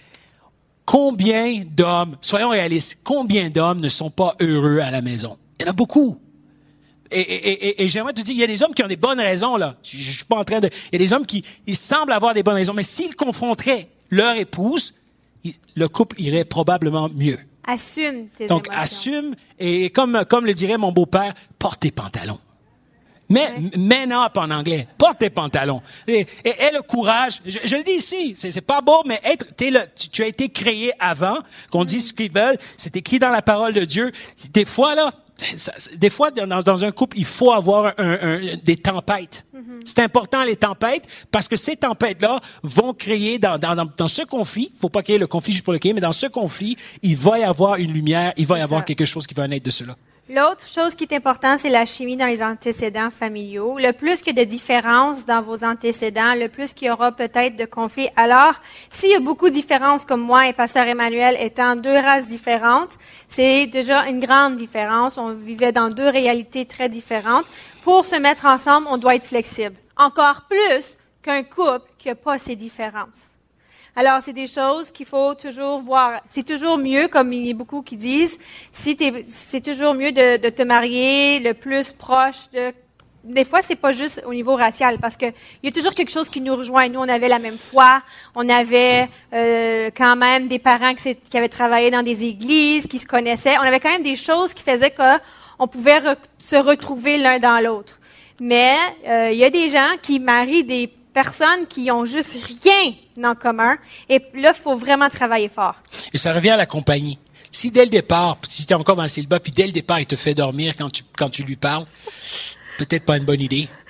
Combien d'hommes, soyons réalistes, combien d'hommes ne sont pas heureux à la maison? Il y en a beaucoup. Et, et, et, et j'aimerais te dire, il y a des hommes qui ont des bonnes raisons, là. Je, je suis pas en train de... Il y a des hommes qui ils semblent avoir des bonnes raisons, mais s'ils confronteraient leur épouse, il, le couple irait probablement mieux. Assume tes Donc, émotions. assume, et comme, comme le dirait mon beau-père, porte tes pantalons. Mais, ouais. man up en anglais. Porte tes pantalons. Et, et aie le courage. Je, je le dis ici, c'est, c'est pas beau, mais être, t'es le, tu, tu as été créé avant, qu'on mm-hmm. dise ce qu'ils veulent. C'est écrit dans la parole de Dieu. Des fois, là, Ça, des fois, dans, dans un couple, il faut avoir un, un, des tempêtes. Mm-hmm. C'est important, les tempêtes, parce que ces tempêtes-là vont créer, dans, dans, dans ce conflit, il ne faut pas créer le conflit juste pour le créer, mais dans ce conflit, il va y avoir une lumière, il va y c'est avoir ça. Quelque chose qui va naître de cela. L'autre chose qui est importante, c'est la chimie dans les antécédents familiaux. Le plus que de différences dans vos antécédents, le plus qu'il y aura peut-être de conflits. Alors, s'il y a beaucoup de différences, comme moi et Pasteur Emmanuel étant deux races différentes, c'est déjà une grande différence. On vivait dans deux réalités très différentes. Pour se mettre ensemble, on doit être flexible. Encore plus qu'un couple qui n'a pas ces différences. Alors, c'est des choses qu'il faut toujours voir. C'est toujours mieux, comme il y a beaucoup qui disent, si t'es, c'est toujours mieux de, de te marier le plus proche de... Des fois, c'est pas juste au niveau racial, parce que il y a toujours quelque chose qui nous rejoint. Nous, on avait la même foi, on avait euh, quand même des parents qui, qui avaient travaillé dans des églises, qui se connaissaient. On avait quand même des choses qui faisaient qu'on pouvait re, se retrouver l'un dans l'autre. Mais euh, il y a des gens qui marient des personnes qui ont juste rien en commun. Et là, il faut vraiment travailler fort. Et ça revient à la compagnie. Si dès le départ, si tu es encore dans le célibat, puis dès le départ, il te fait dormir quand tu, quand tu lui parles, peut-être pas une bonne idée.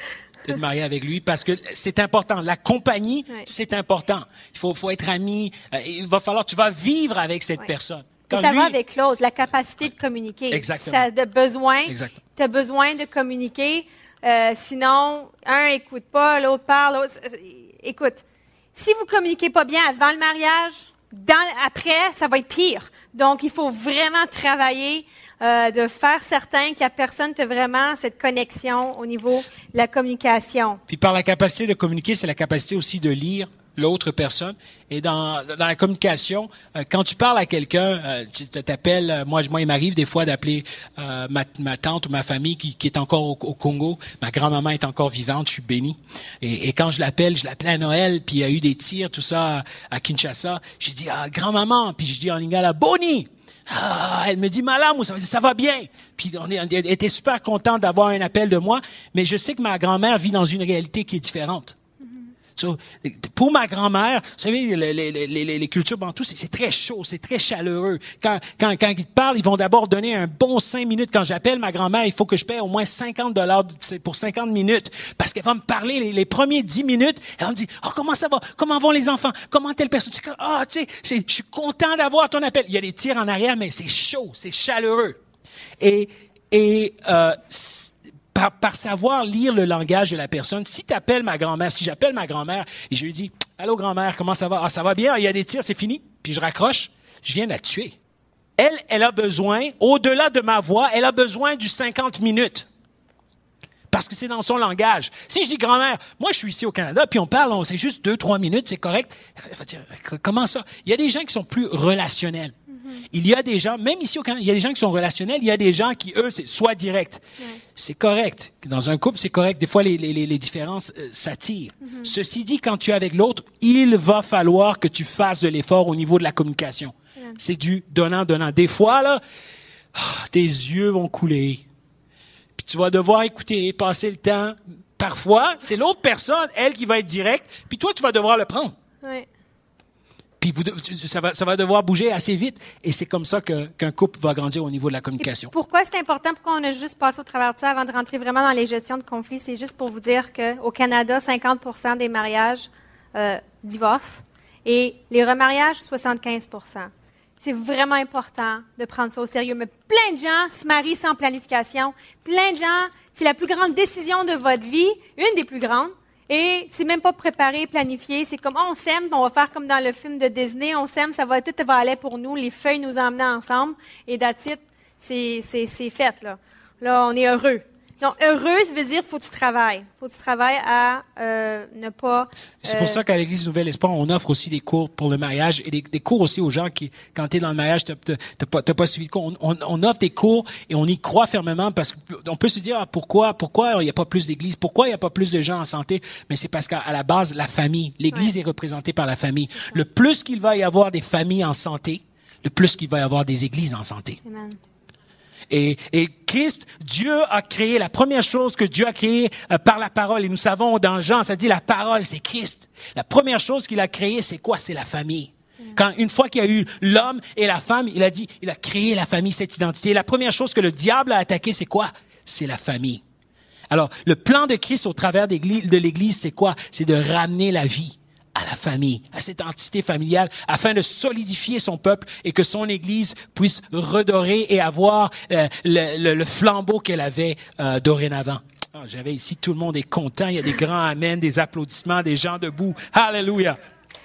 d'être marié avec lui parce que c'est important. La compagnie, oui. c'est important. Il faut, faut être ami. Il va falloir, tu vas vivre avec cette oui. personne. Et ça lui, va avec l'autre, la capacité de communiquer. Exactement. Ça a besoin, tu as besoin de communiquer. Euh, sinon, un écoute pas, l'autre parle, l'autre... Écoute, si vous communiquez pas bien avant le mariage, dans, après, ça va être pire. Donc, il faut vraiment travailler euh, de faire certain que la personne a vraiment cette connexion au niveau de la communication. Puis par la capacité de communiquer, c'est la capacité aussi de lire l'autre personne. Et dans, dans la communication, euh, quand tu parles à quelqu'un, euh, tu t'appelles, euh, moi, moi, il m'arrive des fois d'appeler euh, ma, ma tante ou ma famille qui, qui est encore au, au Congo. Ma grand-maman est encore vivante, je suis béni. Et, et quand je l'appelle, je l'appelais à Noël, puis il y a eu des tirs, tout ça, à, à Kinshasa. J'ai dit, ah, grand-maman, puis je dis en lingala, Boni! Ah, elle me dit, Malam, ça, ça va bien. Puis on, est, on était super content d'avoir un appel de moi, mais je sais que ma grand-mère vit dans une réalité qui est différente. So, pour ma grand-mère, vous savez, les, les, les, les, les cultures bantoues, c'est, c'est très chaud, c'est très chaleureux. Quand, quand, quand ils parlent, ils vont d'abord donner un bon cinq minutes. Quand j'appelle ma grand-mère, il faut que je paie au moins cinquante dollars pour cinquante minutes. Parce qu'elle va me parler les, les premiers dix minutes. Elle va me dire, oh, comment ça va? Comment vont les enfants? Comment telle personne? Ah, oh, tu sais, je suis content d'avoir ton appel. Il y a des tirs en arrière, mais c'est chaud, c'est chaleureux. Et, et, euh, Par, par savoir lire le langage de la personne, si tu appelles ma grand-mère, si j'appelle ma grand-mère et je lui dis « Allô grand-mère, comment ça va? Ah, ça va bien? Il y a des tirs, c'est fini? » Puis je raccroche, je viens de la tuer. Elle, elle a besoin, au-delà de ma voix, elle a besoin du cinquante minutes. Parce que c'est dans son langage. Si je dis « Grand-mère, moi je suis ici au Canada, puis on parle, on, c'est juste deux, trois minutes, c'est correct. » Elle va dire « Comment ça? » Il y a des gens qui sont plus relationnels. Il y a des gens, même ici au Canada, il y a des gens qui sont relationnels, il y a des gens qui, eux, c'est soit direct. Ouais. C'est correct. Dans un couple, c'est correct. Des fois, les, les, les différences euh, s'attirent. Mm-hmm. Ceci dit, quand tu es avec l'autre, il va falloir que tu fasses de l'effort au niveau de la communication. Ouais. C'est du donnant-donnant. Des fois, là, oh, tes yeux vont couler. Puis tu vas devoir écouter, passer le temps. Parfois, c'est l'autre personne, elle, qui va être directe, puis toi, tu vas devoir le prendre. Ouais. Puis vous, ça, va, ça va devoir bouger assez vite. Et c'est comme ça que, qu'un couple va grandir au niveau de la communication. Et pourquoi c'est important? Pourquoi on a juste passé au travers de ça avant de rentrer vraiment dans les gestions de conflits? C'est juste pour vous dire qu'au Canada, cinquante pour cent des mariages euh, divorcent et les remariages, soixante-quinze pour cent. C'est vraiment important de prendre ça au sérieux. Mais plein de gens se marient sans planification. Plein de gens, c'est la plus grande décision de votre vie, une des plus grandes. Et c'est même pas préparé, planifié. C'est comme, oh, on s'aime, on va faire comme dans le film de Disney, on s'aime, ça va, tout va aller pour nous, les feuilles nous emmener ensemble. Et that's it, c'est, c'est, c'est fait, là. Là, on est heureux. Donc, heureux, ça veut dire, faut que tu travailles. Faut que tu travailles à euh, ne pas... Euh... C'est pour ça qu'à l'Église Nouvel Espoir, on offre aussi des cours pour le mariage et des, des cours aussi aux gens qui, quand tu es dans le mariage, tu n'as pas, pas suivi le cours. On, on, on offre des cours et on y croit fermement parce qu'on peut se dire, ah, pourquoi pourquoi il n'y a pas plus d'églises? Pourquoi il n'y a pas plus de gens en santé? Mais c'est parce qu'à la base, la famille, l'Église ouais. est représentée par la famille. Le plus qu'il va y avoir des familles en santé, le plus qu'il va y avoir des églises en santé. Amen. Et, et Christ, Dieu a créé, la première chose que Dieu a créée euh, par la parole, et nous savons dans Jean, ça dit la parole, c'est Christ. La première chose qu'il a créée, c'est quoi? C'est la famille. Mm. Quand, une fois qu'il y a eu l'homme et la femme, il a dit, il a créé la famille, cette identité. La première chose que le diable a attaqué, c'est quoi? C'est la famille. Alors, le plan de Christ au travers de l'Église, c'est quoi? C'est de ramener la vie à la famille, à cette entité familiale, afin de solidifier son peuple et que son Église puisse redorer et avoir euh, le, le, le flambeau qu'elle avait euh, dorénavant. Oh, j'avais ici, tout le monde est content, il y a des grands amens, des applaudissements, des gens debout. Alléluia!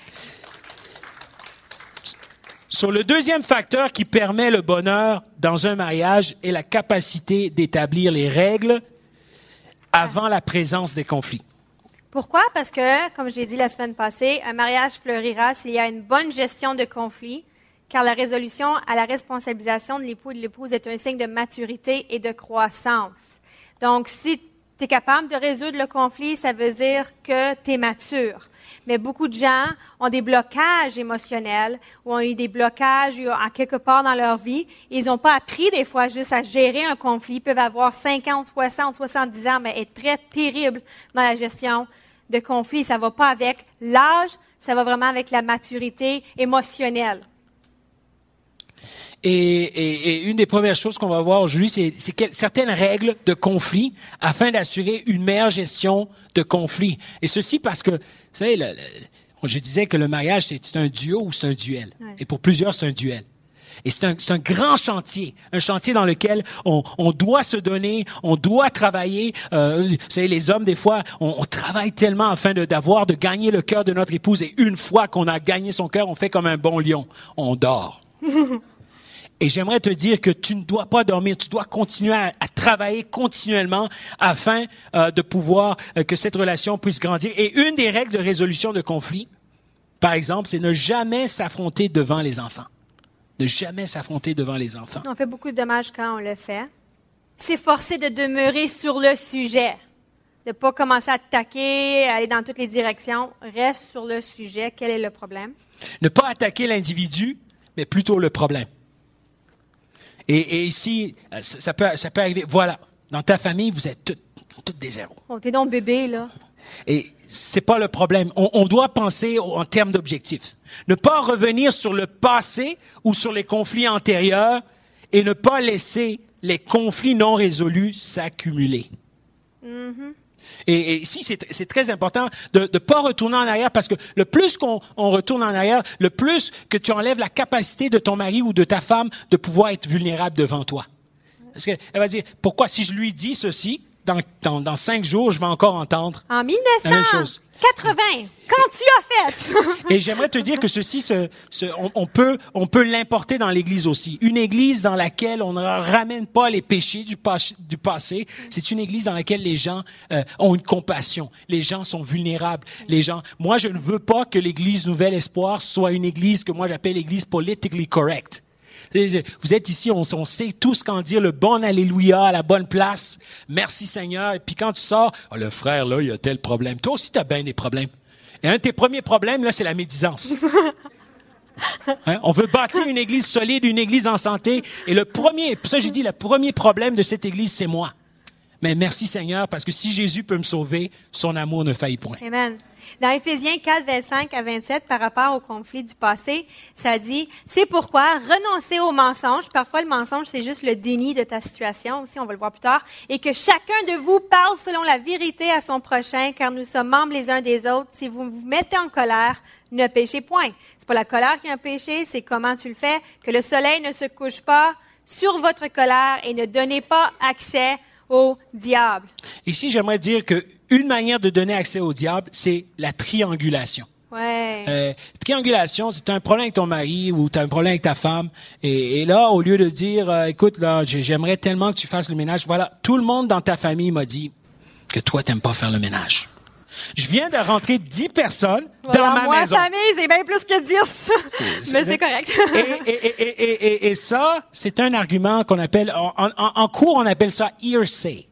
Sur le deuxième facteur qui permet le bonheur dans un mariage est la capacité d'établir les règles avant la présence des conflits. Pourquoi? Parce que, comme j'ai dit la semaine passée, un mariage fleurira s'il y a une bonne gestion de conflits, car la résolution à la responsabilisation de l'époux et de l'épouse est un signe de maturité et de croissance. Donc, si tu es capable de résoudre le conflit, ça veut dire que tu es mature. Mais beaucoup de gens ont des blocages émotionnels ou ont eu des blocages en quelque part dans leur vie. Ils n'ont pas appris des fois juste à gérer un conflit. Ils peuvent avoir cinquante, soixante, soixante-dix ans, mais être très terribles dans la gestion de conflits. Ça ne va pas avec l'âge, ça va vraiment avec la maturité émotionnelle. Et, et, et une des premières choses qu'on va voir aujourd'hui, c'est, c'est quelles, certaines règles de conflit afin d'assurer une meilleure gestion de conflit. Et ceci parce que, vous savez, le, le, je disais que le mariage, c'est, c'est un duo ou c'est un duel. Ouais. Et pour plusieurs, c'est un duel. Et c'est un, c'est un grand chantier, un chantier dans lequel on, on doit se donner, on doit travailler. Euh, vous savez, les hommes, des fois, on, on travaille tellement afin de, d'avoir, de gagner le cœur de notre épouse. Et une fois qu'on a gagné son cœur, on fait comme un bon lion. On dort. Et j'aimerais te dire que tu ne dois pas dormir, tu dois continuer à, à travailler continuellement afin euh, de pouvoir euh, que cette relation puisse grandir. Et une des règles de résolution de conflit, par exemple, c'est ne jamais s'affronter devant les enfants. Ne jamais s'affronter devant les enfants. On fait beaucoup de dommages quand on le fait. S'efforcer de demeurer sur le sujet, de ne pas commencer à attaquer, aller dans toutes les directions. Reste sur le sujet. Quel est le problème? Ne pas attaquer l'individu, mais plutôt le problème. Et, et ici, ça, ça, peut, ça peut arriver. Voilà, dans ta famille, vous êtes toutes, toutes des zéros. Oh, t'es donc bébé, là. Et c'est pas le problème. On, on doit penser en termes d'objectifs. Ne pas revenir sur le passé ou sur les conflits antérieurs et ne pas laisser les conflits non résolus s'accumuler. Mm-hmm. Et, et ici, c'est, c'est très important de ne pas retourner en arrière parce que le plus qu'on on retourne en arrière, le plus que tu enlèves la capacité de ton mari ou de ta femme de pouvoir être vulnérable devant toi. Parce qu'elle va dire, pourquoi si je lui dis ceci, dans, dans, dans cinq jours, je vais encore entendre en mille neuf cent quatre-vingts, quand tu as fait. Et j'aimerais te dire que ceci, ce, ce, on, on peut, on peut l'importer dans l'Église aussi. Une Église dans laquelle on ne ramène pas les péchés du, pas, du passé. C'est une Église dans laquelle les gens euh, ont une compassion. Les gens sont vulnérables. Les gens. Moi, je ne veux pas que l'Église Nouvel Espoir soit une Église que moi j'appelle l'Église politically correct. Vous êtes ici, on, on sait tous quand dire le bon alléluia à la bonne place. Merci Seigneur. Et puis quand tu sors, oh, le frère là, il a tel problème. Toi aussi, tu as bien des problèmes. Et un de tes premiers problèmes, là, c'est la médisance. Hein? On veut bâtir une église solide, une église en santé. Et le premier, pour ça j'ai dit, le premier problème de cette église, c'est moi. Mais merci Seigneur, parce que si Jésus peut me sauver, son amour ne faillit point. Amen. Dans Éphésiens quatre, vingt-cinq à vingt-sept, par rapport au conflit du passé, ça dit, c'est pourquoi renoncez au mensonge. Parfois, le mensonge, c'est juste le déni de ta situation aussi, on va le voir plus tard. Et que chacun de vous parle selon la vérité à son prochain, car nous sommes membres les uns des autres. Si vous vous mettez en colère, ne péchez point. C'est pas la colère qui est un péché, c'est comment tu le fais. Que le soleil ne se couche pas sur votre colère et ne donnez pas accès au diable. Ici, j'aimerais dire que une manière de donner accès au diable, c'est la triangulation. Ouais. Euh, triangulation, c'est un problème avec ton mari ou tu as un problème avec ta femme. Et, et là, au lieu de dire, euh, écoute, là, j'aimerais tellement que tu fasses le ménage. Voilà, tout le monde dans ta famille m'a dit que toi, t'aimes pas faire le ménage. Je viens de rentrer dix personnes voilà, dans ma moi, maison. Moi, famille, c'est bien plus que dix. Mais c'est correct. et, et, et, et, et, et ça, c'est un argument qu'on appelle, en, en, en cours, on appelle ça hearsay.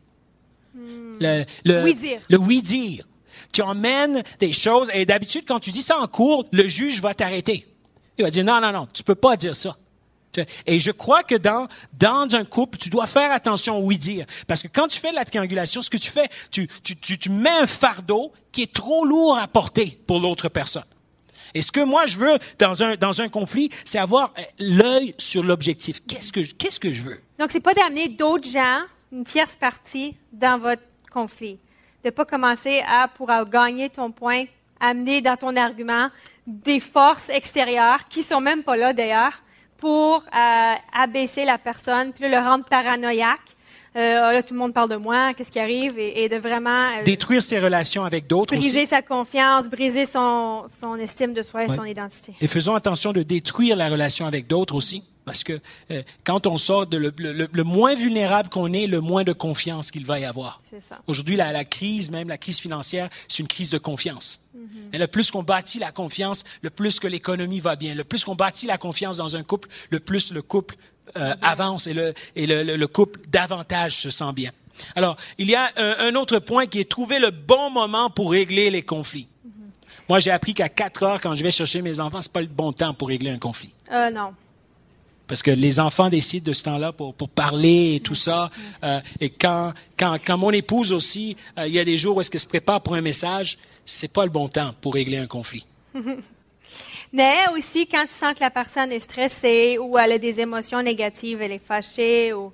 Hmm. Le, le, oui dire. Le oui dire. Tu emmènes des choses, et d'habitude, quand tu dis ça en cours, le juge va t'arrêter. Il va dire, non, non, non, tu peux pas dire ça. Et je crois que dans, dans un couple, tu dois faire attention au oui-dire. Parce que quand tu fais de la triangulation, ce que tu fais, tu, tu, tu, tu mets un fardeau qui est trop lourd à porter pour l'autre personne. Et ce que moi, je veux dans un, dans un conflit, c'est avoir l'œil sur l'objectif. Qu'est-ce que, qu'est-ce que je veux? Donc, c'est pas d'amener d'autres gens, une tierce partie, dans votre conflit. De pas commencer à, pour gagner ton point, amener dans ton argument des forces extérieures qui sont même pas là d'ailleurs, pour euh, abaisser la personne, puis le rendre paranoïaque. Euh, là, tout le monde parle de moi, qu'est-ce qui arrive, et, et de vraiment... Euh, détruire ses relations avec d'autres briser aussi. sa confiance, briser son, son estime de soi et ouais. son identité. Et faisons attention de détruire la relation avec d'autres aussi, parce que euh, quand on sort de le, le, le moins vulnérable qu'on est, le moins de confiance qu'il va y avoir. C'est ça. Aujourd'hui, la, la crise, même la crise financière, c'est une crise de confiance. Mm-hmm. Et le plus qu'on bâtit la confiance, le plus que l'économie va bien. Le plus qu'on bâtit la confiance dans un couple, le plus le couple euh, mm-hmm. avance et, le, et le, le, le couple davantage se sent bien. Alors, il y a un, un autre point qui est trouver le bon moment pour régler les conflits. Mm-hmm. Moi, j'ai appris qu'à quatre heures, quand je vais chercher mes enfants, c'est pas le bon temps pour régler un conflit. Euh, non. Parce que les enfants décident de ce temps-là pour, pour parler et tout ça. Euh, et quand, quand, quand mon épouse aussi, euh, il y a des jours où est-ce qu'elle se prépare pour un message, c'est pas le bon temps pour régler un conflit. Mais aussi, quand tu sens que la personne est stressée ou elle a des émotions négatives, elle est fâchée, ou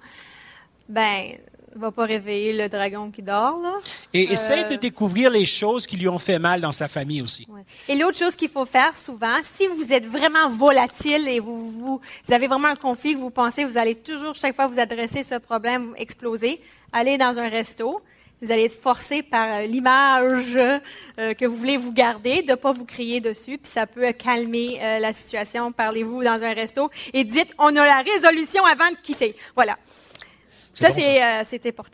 ben, va pas réveiller le dragon qui dort, là. Et Euh, essaye de découvrir les choses qui lui ont fait mal dans sa famille aussi. Ouais. Et l'autre chose qu'il faut faire souvent, si vous êtes vraiment volatile et vous, vous, vous avez vraiment un conflit, que vous pensez que vous allez toujours, chaque fois que vous adressez ce problème, exploser, allez dans un resto. Vous allez être forcé par euh, l'image euh, que vous voulez vous garder, de ne pas vous crier dessus, puis ça peut calmer euh, la situation. Parlez-vous dans un resto et dites, on a la résolution avant de quitter. Voilà. C'est Ça, bon, c'est, euh, c'est important.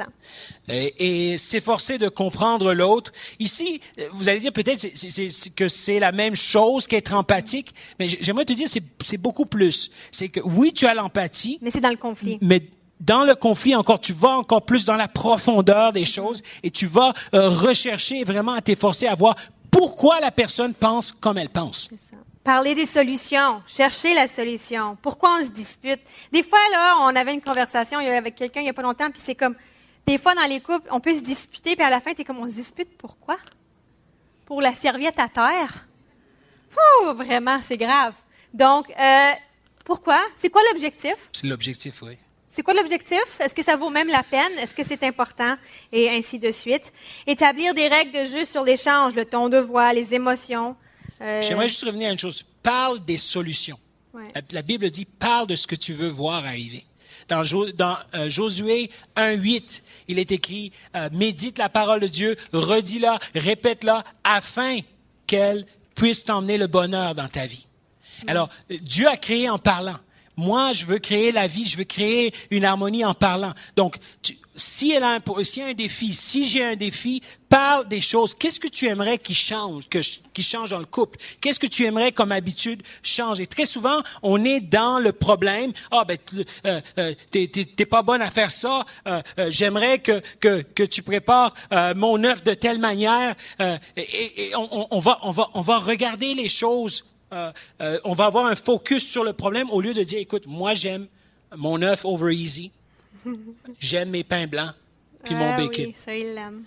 Et, et s'efforcer de comprendre l'autre. Ici, vous allez dire peut-être c'est, c'est, c'est, que c'est la même chose qu'être empathique, mais j'aimerais te dire c'est, c'est beaucoup plus. C'est que oui, tu as l'empathie, Mais c'est dans le conflit. mais dans le conflit, encore, tu vas encore plus dans la profondeur des choses et tu vas euh, rechercher vraiment à t'efforcer à voir pourquoi la personne pense comme elle pense. C'est ça. Parler des solutions, chercher la solution. Pourquoi on se dispute? Des fois, là, on avait une conversation avec quelqu'un il n'y a pas longtemps, puis c'est comme, des fois, dans les couples, on peut se disputer, puis à la fin, t'es comme, on se dispute pourquoi? Pour la serviette à terre? Ouh, vraiment, c'est grave. Donc, euh, pourquoi? C'est quoi l'objectif? C'est l'objectif, oui. C'est quoi l'objectif? Est-ce que ça vaut même la peine? Est-ce que c'est important? Et ainsi de suite. Établir des règles de jeu sur l'échange, le ton de voix, les émotions. Euh, J'aimerais juste revenir à une chose. Parle des solutions. Ouais. La, la Bible dit, parle de ce que tu veux voir arriver. Dans, Jo- dans euh, Josué un huit, il est écrit, euh, médite la parole de Dieu, redis-la, répète-la, afin qu'elle puisse t'emmener le bonheur dans ta vie. Mm. Alors, euh, Dieu a créé en parlant. Moi, je veux créer la vie, je veux créer une harmonie en parlant. Donc, tu, si elle a un, s'il y a un défi, si j'ai un défi, parle des choses. Qu'est-ce que tu aimerais qui change, que, qui change dans le couple? Qu'est-ce que tu aimerais comme habitude change? Et très souvent, on est dans le problème. Ah, ben, euh, euh, t'es, t'es, t'es pas bonne à faire ça. Euh, euh, j'aimerais que, que, que tu prépares euh, mon œuf de telle manière. Euh, et, et on, on va, on va, on va regarder les choses. Euh, euh, on va avoir un focus sur le problème au lieu de dire, écoute, moi j'aime mon œuf over easy, j'aime mes pains blancs, puis mon ah bacon. Oui, ça, il l'aime.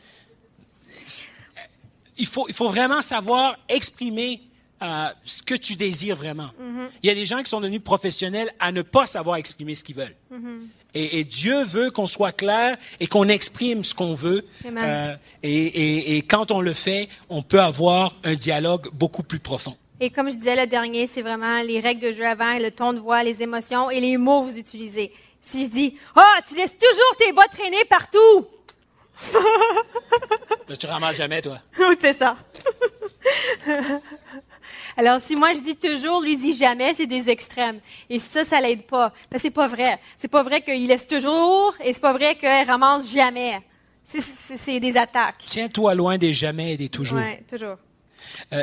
Il faut, il faut vraiment savoir exprimer euh, ce que tu désires vraiment. Mm-hmm. Il y a des gens qui sont devenus professionnels à ne pas savoir exprimer ce qu'ils veulent. Mm-hmm. Et, et Dieu veut qu'on soit clair et qu'on exprime ce qu'on veut. Euh, et, et, et quand on le fait, on peut avoir un dialogue beaucoup plus profond. Et comme je disais, le dernier, c'est vraiment les règles de jeu avant, le ton de voix, les émotions et les mots que vous utilisez. Si je dis « Ah, oh, tu laisses toujours tes bas traîner partout! » Tu ramasses jamais, toi. C'est ça. Alors, si moi je dis toujours, lui dit jamais, c'est des extrêmes. Et ça, ça l'aide pas. Mais c'est pas vrai. C'est pas vrai qu'il laisse toujours et c'est pas vrai qu'elle ramasse jamais. C'est, c'est, c'est des attaques. Tiens-toi loin des jamais et des toujours. Oui, toujours. Euh,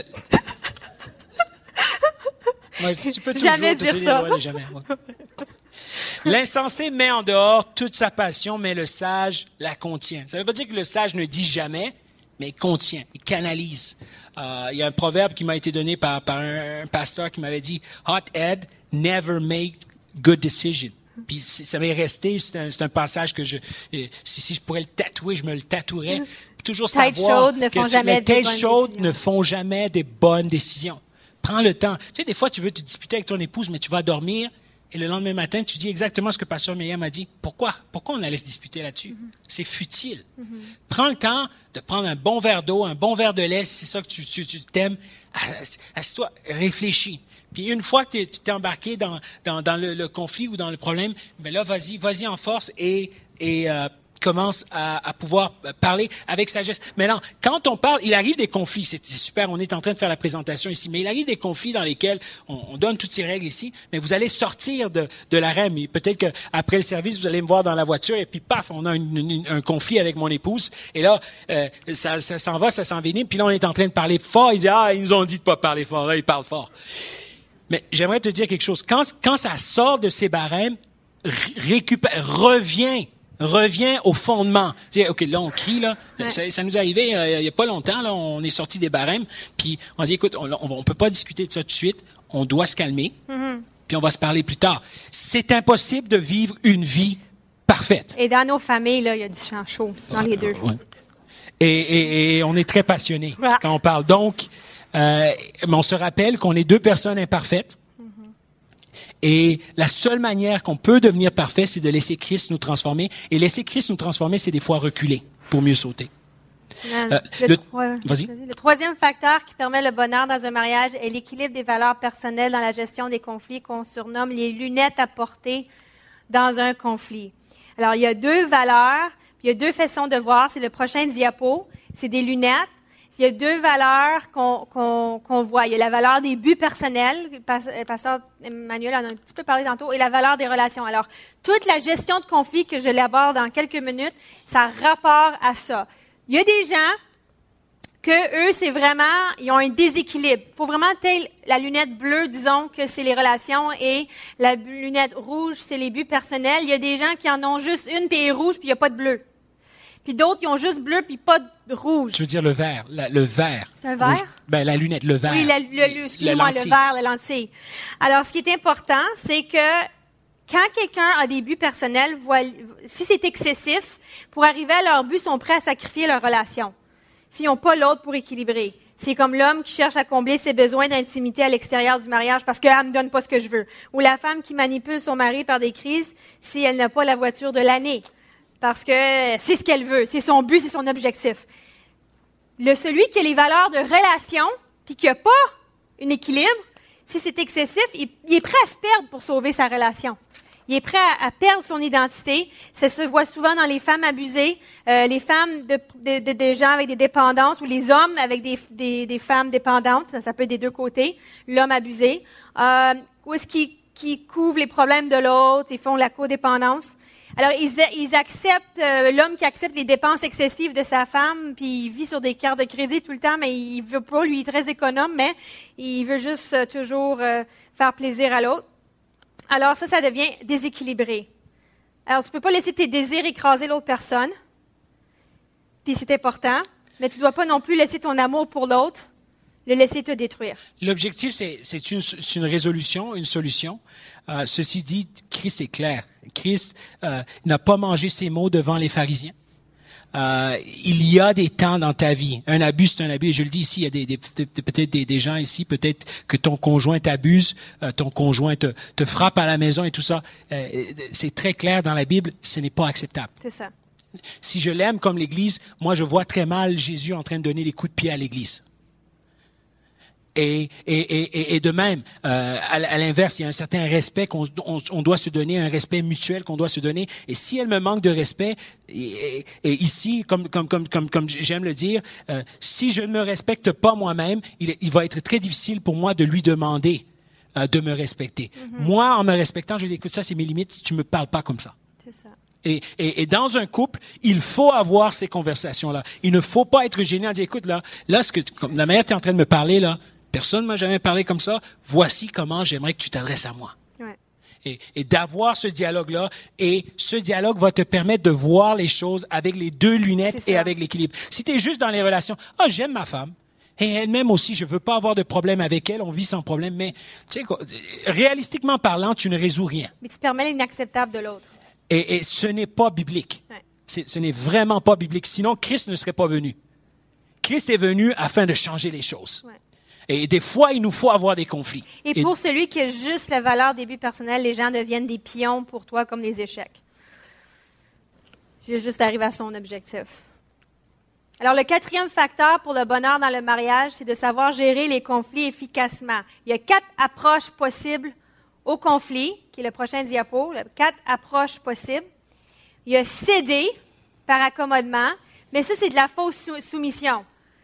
Ouais, tu peux toujours jamais te dire tenir ça. loin de jamais. Ouais. L'insensé met en dehors toute sa passion, mais le sage la contient. Ça ne veut pas dire que le sage ne dit jamais, mais il contient, il canalise. Euh, il y a un proverbe qui m'a été donné par, par un, un pasteur qui m'avait dit « Hot head never make good decision ». Puis ça m'est resté, c'est un, c'est un passage que je, si, si je pourrais le tatouer, je me le tatouerais. Toujours tête savoir chaude ne font que jamais les têtes des bonnes chaudes décisions. ne font jamais des bonnes décisions. Prends le temps. Tu sais, des fois, tu veux te disputer avec ton épouse, mais tu vas dormir et le lendemain matin, tu dis exactement ce que Pasteur Myriam a dit. Pourquoi? Pourquoi on allait se disputer là-dessus? Mm-hmm. C'est futile. Mm-hmm. Prends le temps de prendre un bon verre d'eau, un bon verre de lait, si c'est ça que tu, tu, tu t'aimes. Assieds-toi, réfléchis. Puis une fois que tu t'es embarqué dans, dans, dans le, le conflit ou dans le problème, ben là, vas-y, vas-y en force et, et euh, commence à, à pouvoir parler avec sagesse. Maintenant, quand on parle, il arrive des conflits, c'est, c'est super, on est en train de faire la présentation ici, mais il arrive des conflits dans lesquels on, on donne toutes ces règles ici, mais vous allez sortir de, de l'arène. Et peut-être qu'après le service, vous allez me voir dans la voiture et puis paf, on a une, une, un conflit avec mon épouse. Et là, euh, ça, ça s'en va, ça s'envenime, puis là, on est en train de parler fort. Il dit, ah, ils nous ont dit de pas parler fort. Là, ils parlent fort. Mais j'aimerais te dire quelque chose. Quand, quand ça sort de ces barèmes, récupère, reviens. Reviens au fondement. Dis, OK, là, on crie, là. Ouais. Ça, ça nous est arrivé euh, il n'y a pas longtemps, là. On est sorti des barèmes. Puis on dit, écoute, on ne peut pas discuter de ça tout de suite. On doit se calmer. Mm-hmm. Puis on va se parler plus tard. C'est impossible de vivre une vie parfaite. Et dans nos familles, là, il y a du champ chaud dans ouais, les deux. Ouais. Et, et, et on est très passionnés ouais. quand on parle. Donc, Euh, mais on se rappelle qu'on est deux personnes imparfaites. Et la seule manière qu'on peut devenir parfait, c'est de laisser Christ nous transformer. Et laisser Christ nous transformer, c'est des fois reculer pour mieux sauter. Euh, le, le, tro- vas-y. le troisième facteur qui permet le bonheur dans un mariage est l'équilibre des valeurs personnelles dans la gestion des conflits qu'on surnomme les lunettes à porter dans un conflit. Alors, il y a deux valeurs, il y a deux façons de voir. C'est le prochain diapo, c'est des lunettes. Il y a deux valeurs qu'on, qu'on, qu'on voit. Il y a la valeur des buts personnels, Pasteur Emmanuel en a un petit peu parlé tantôt, et la valeur des relations. Alors, toute la gestion de conflits que je l'aborde dans quelques minutes, ça a rapport à ça. Il y a des gens que eux, c'est vraiment, ils ont un déséquilibre. Il faut vraiment tel la lunette bleue, disons que c'est les relations, et la lunette rouge, c'est les buts personnels. Il y a des gens qui en ont juste une, puis elle est rouge, puis il n'y a pas de bleu. Puis d'autres, ils ont juste bleu, puis pas de rouge. Je veux dire le vert, la, le vert. C'est un vert? Ben, la lunette, le vert. Oui, la, le, le, excusez-moi, le, le vert, la lentille. Alors, ce qui est important, c'est que quand quelqu'un a des buts personnels, voit, si c'est excessif, pour arriver à leur but, ils sont prêts à sacrifier leur relation. S'ils n'ont pas l'autre pour équilibrer. C'est comme l'homme qui cherche à combler ses besoins d'intimité à l'extérieur du mariage parce qu'elle ne me donne pas ce que je veux. Ou la femme qui manipule son mari par des crises si elle n'a pas la voiture de l'année. Parce que c'est ce qu'elle veut, c'est son but, c'est son objectif. Le celui qui a les valeurs de relation, puis qui n'a pas un équilibre, si c'est excessif, il, il est prêt à se perdre pour sauver sa relation. Il est prêt à, à perdre son identité. Ça se voit souvent dans les femmes abusées, euh, les femmes de, de, de, de gens avec des dépendances, ou les hommes avec des, des, des femmes dépendantes, ça, ça peut être des deux côtés, l'homme abusé, euh, où est-ce qu'ils qui couvrent les problèmes de l'autre, ils font la codépendance. Alors, ils, ils acceptent, euh, l'homme qui accepte les dépenses excessives de sa femme, puis il vit sur des cartes de crédit tout le temps, mais il veut pas, lui, il est très économe, mais il veut juste euh, toujours euh, faire plaisir à l'autre. Alors, ça, ça devient déséquilibré. Alors, tu peux pas laisser tes désirs écraser l'autre personne, puis c'est important, mais tu dois pas non plus laisser ton amour pour l'autre le laisser te détruire. L'objectif, c'est, c'est, une, c'est une résolution, une solution. Euh, ceci dit, Christ est clair. Christ euh, n'a pas mangé ses mots devant les pharisiens. Euh, il y a des temps dans ta vie. Un abus, c'est un abus. Et je le dis ici, il y a des, des, des, peut-être des, des gens ici, peut-être que ton conjoint t'abuse, euh, ton conjoint te, te frappe à la maison et tout ça. Euh, c'est très clair dans la Bible, ce n'est pas acceptable. C'est ça. Si je l'aime comme l'Église, moi, je vois très mal Jésus en train de donner des coups de pied à l'Église. Et, et, et, et de même, euh, à, à l'inverse, il y a un certain respect qu'on on, on doit se donner, un respect mutuel qu'on doit se donner. Et si elle me manque de respect, et, et, et ici, comme, comme, comme, comme, comme j'aime le dire, euh, si je ne me respecte pas moi-même, il, il va être très difficile pour moi de lui demander euh, de me respecter. Mm-hmm. Moi, en me respectant, je dis, écoute, ça, c'est mes limites, tu me parles pas comme ça. C'est ça. Et, et, et dans un couple, il faut avoir ces conversations-là. Il ne faut pas être gêné en disant, écoute, là, là, ce que, comme la manière que tu es en train de me parler, là, personne ne m'a jamais parlé comme ça. Voici comment j'aimerais que tu t'adresses à moi. Ouais. Et, et d'avoir ce dialogue-là. Et ce dialogue va te permettre de voir les choses avec les deux lunettes et avec l'équilibre. Si tu es juste dans les relations, ah, oh, j'aime ma femme. Et elle-même aussi, je veux pas avoir de problème avec elle. On vit sans problème. Mais, tu sais, réalistiquement parlant, tu ne résous rien. Mais tu permets l'inacceptable de l'autre. Et, et ce n'est pas biblique. Ouais. C'est, ce n'est vraiment pas biblique. Sinon, Christ ne serait pas venu. Christ est venu afin de changer les choses. Ouais. Et des fois, il nous faut avoir des conflits. Et pour Et... celui qui a juste la valeur des buts personnels, les gens deviennent des pions pour toi comme des échecs. J'ai juste arrivé à son objectif. Alors, le quatrième facteur pour le bonheur dans le mariage, c'est de savoir gérer les conflits efficacement. Il y a quatre approches possibles au conflit, qui est le prochain diapo, quatre approches possibles. Il y a céder par accommodement, mais ça, c'est de la fausse sou- soumission.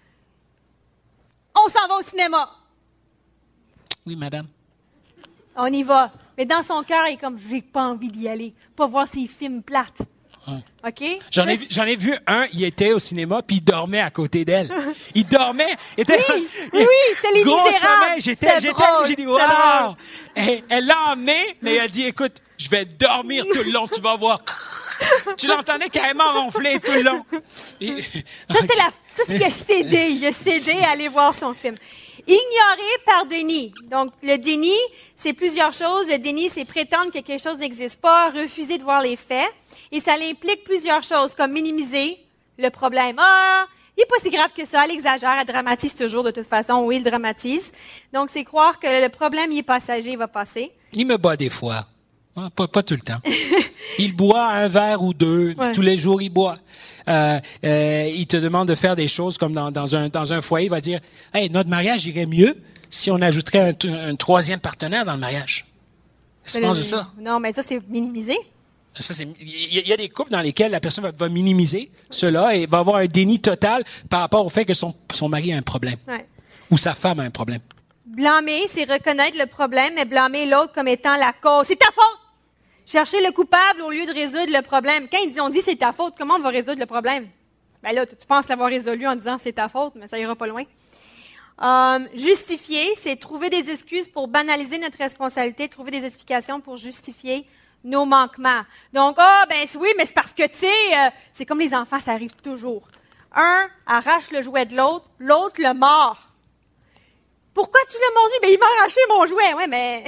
On s'en va au cinéma. Oui, madame. On y va. Mais dans son cœur, il est comme, j'ai pas envie d'y aller. Pas voir ces films plates. Ouais. OK? J'en, ça, ai, j'en ai vu un, il était au cinéma, puis il dormait à côté d'elle. Il dormait. Il était, oui, oui, c'était Les gros Misérables. sommeil. J'étais, c'était j'étais, drôle, j'ai dit, wow! Et, elle l'a emmené, mais elle a dit, écoute, je vais dormir tout le long, tu vas voir. Tu l'entendais carrément ronfler tout le long. Et... Ça, c'était la, ça, c'est qu'il a cédé. Il a cédé à aller voir son film. Ignorer par déni. Donc, le déni, c'est plusieurs choses. Le déni, c'est prétendre que quelque chose n'existe pas, refuser de voir les faits. Et ça implique plusieurs choses, comme minimiser le problème. Ah, il n'est pas si grave que ça, elle exagère, elle dramatise toujours de toute façon, oui, il dramatise. Donc, c'est croire que le problème, il est passager, il va passer. Il me bat des fois. Ah, pas, pas tout le temps. Il boit un verre ou deux. Ouais. Tous les jours, il boit. Euh, euh, il te demande de faire des choses comme dans, dans, un, dans un foyer. Il va dire, « Hey, notre mariage irait mieux si on ajouterait un, un troisième partenaire dans le mariage. » Qu'est-ce que tu penses de ça? Non, mais ça, c'est minimiser. Ça, c'est, il y a des couples dans lesquels la personne va, va minimiser cela et va avoir un déni total par rapport au fait que son, son mari a un problème. Ouais. Ou sa femme a un problème. Blâmer, c'est reconnaître le problème, mais blâmer l'autre comme étant la cause. C'est ta faute! Chercher le coupable au lieu de résoudre le problème. Quand ils disent, on dit c'est ta faute, comment on va résoudre le problème? Ben là, tu penses l'avoir résolu en disant c'est ta faute, mais ça ira pas loin. Euh, justifier, c'est trouver des excuses pour banaliser notre responsabilité, trouver des explications pour justifier nos manquements. Donc, ah, oh, ben oui, mais c'est parce que, tu sais, euh, c'est comme les enfants, ça arrive toujours. Un arrache le jouet de l'autre, l'autre le mord. Pourquoi tu l'as mordu? Ben, il m'a arraché mon jouet. Oui, mais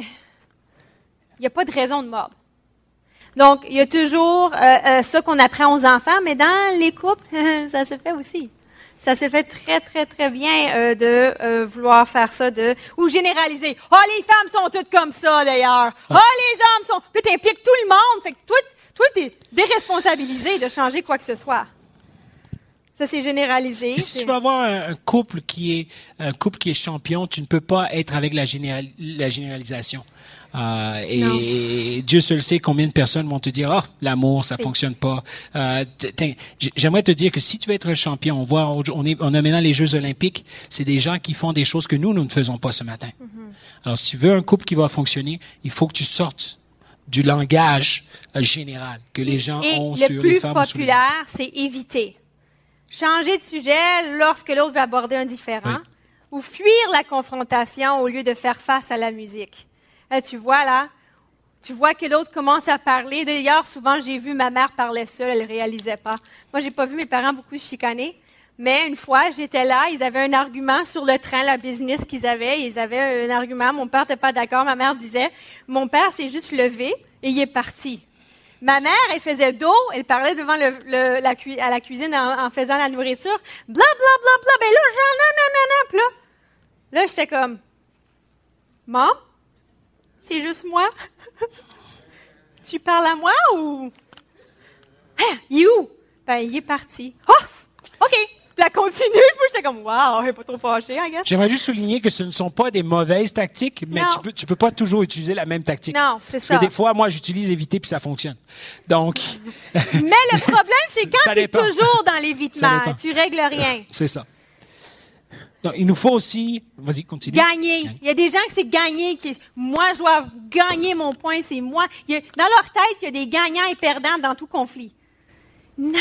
il n'y a pas de raison de mordre. Donc, il y a toujours euh, euh, ça qu'on apprend aux enfants, mais dans les couples, ça se fait aussi. Ça se fait très, très, très bien euh, de euh, vouloir faire ça, de ou généraliser. « Ah, oh, les femmes sont toutes comme ça, d'ailleurs. Ah, oh, les hommes sont... » Puis t'impliques tout le monde. Fait que toi, toi t'es déresponsabilisé de changer quoi que ce soit. Ça, c'est généralisé. Et si tu veux avoir un, un couple qui est un couple qui est champion, tu ne peux pas être avec la, général, la généralisation. Euh, et, et Dieu seul sait combien de personnes vont te dire, ah, oh, l'amour, ça oui. fonctionne pas. Euh, j'aimerais te dire que si tu veux être un champion, on voit, on est, on a maintenant les Jeux Olympiques, c'est des gens qui font des choses que nous, nous ne faisons pas ce matin. Mm-hmm. Alors, si tu veux un couple qui va fonctionner, il faut que tu sortes du langage euh, général que les gens et ont sur les femmes. Le plus populaire, c'est éviter. Changer de sujet lorsque l'autre va aborder un différent, oui. ou fuir la confrontation au lieu de faire face à la musique. Là, tu vois, là, tu vois que l'autre commence à parler. D'ailleurs, souvent, j'ai vu ma mère parler seule, elle ne réalisait pas. Moi, j'ai pas vu mes parents beaucoup se chicaner, mais une fois, j'étais là, ils avaient un argument sur le train, la business qu'ils avaient. Ils avaient un argument, mon père n'était pas d'accord. Ma mère disait, mon père s'est juste levé et il est parti. Ma mère, elle faisait dos, elle parlait devant le, le, la, cu- à la cuisine en, en faisant la nourriture. Bla, bla, bla, bla. Ben là, genre, non, non, non, non. Puis là, là, j'étais comme, Maman, c'est juste moi? Tu parles à moi ou... Ah, il est où? Ben, il est parti. Oh! OK. Puis elle continue. Puis j'étais comme, wow, elle n'est pas trop fâchée, I guess. J'aimerais juste souligner que ce ne sont pas des mauvaises tactiques, mais non. tu peux, tu peux pas toujours utiliser la même tactique. Non, c'est Parce ça. que des fois, moi, j'utilise éviter puis ça fonctionne. Donc. Mais le problème, c'est quand tu es toujours dans l'évitement, tu règles rien. C'est ça. Donc, il nous faut aussi, vas-y, continue. Gagner. Il y a des gens qui c'est gagner. Qui, moi, je dois gagner mon point, c'est moi. Il y a, dans leur tête, il y a des gagnants et perdants dans tout conflit. Non,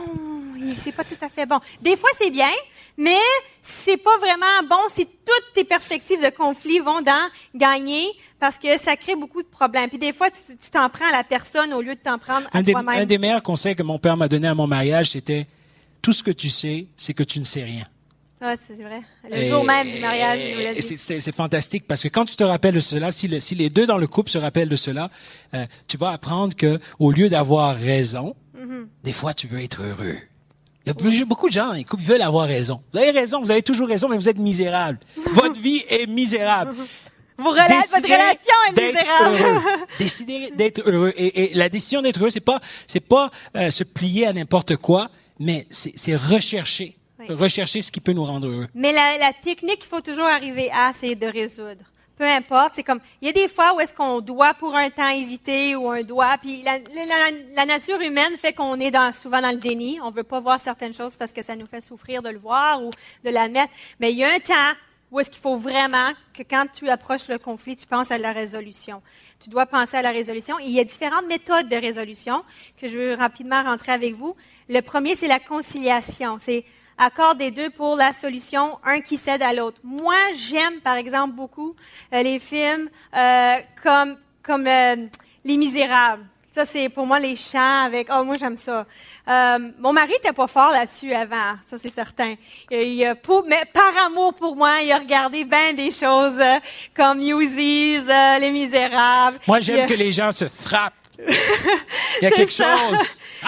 c'est pas tout à fait bon. Des fois, c'est bien, mais c'est pas vraiment bon si toutes tes perspectives de conflit vont dans gagner, parce que ça crée beaucoup de problèmes. Puis des fois, tu, tu t'en prends à la personne au lieu de t'en prendre à un des, toi-même. Un des meilleurs conseils que mon père m'a donné à mon mariage, c'était « Tout ce que tu sais, c'est que tu ne sais rien ». Ah, c'est vrai. Le et, jour même du mariage, il nous l'a dit. C'est, c'est, c'est fantastique parce que quand tu te rappelles de cela, si, le, si les deux dans le couple se rappellent de cela, euh, tu vas apprendre que au lieu d'avoir raison, mm-hmm. des fois tu veux être heureux. Il y a beaucoup de gens dans les couples qui veulent avoir raison. Vous avez raison, vous avez toujours raison, mais vous êtes misérable. Votre vie est misérable. Vous rela- votre relation est misérable. Heureux. Décidez d'être heureux. Et, et la décision d'être heureux, c'est pas, c'est pas euh, se plier à n'importe quoi, mais c'est, c'est rechercher. Oui. Rechercher ce qui peut nous rendre heureux. Mais la, la technique qu'il faut toujours arriver à, c'est de résoudre. Peu importe, c'est comme, il y a des fois où est-ce qu'on doit pour un temps éviter ou un doit, puis la, la, la nature humaine fait qu'on est dans, souvent dans le déni. On veut pas voir certaines choses parce que ça nous fait souffrir de le voir ou de l'admettre. Mais il y a un temps où est-ce qu'il faut vraiment que quand tu approches le conflit, tu penses à la résolution. Tu dois penser à la résolution. Et il y a différentes méthodes de résolution que je veux rapidement rentrer avec vous. Le premier, c'est la conciliation. C'est accord des deux pour la solution, un qui cède à l'autre. Moi, j'aime, par exemple, beaucoup euh, les films euh, comme comme euh, Les Misérables. Ça, c'est pour moi les chants avec... Oh, moi, j'aime ça. Euh, mon mari n'était pas fort là-dessus avant, ça, c'est certain. Il, il, pour, mais par amour pour moi, il a regardé bien des choses euh, comme Newsies, euh, Les Misérables. Moi, j'aime il, que les gens se frappent. Il y a quelque ça. chose...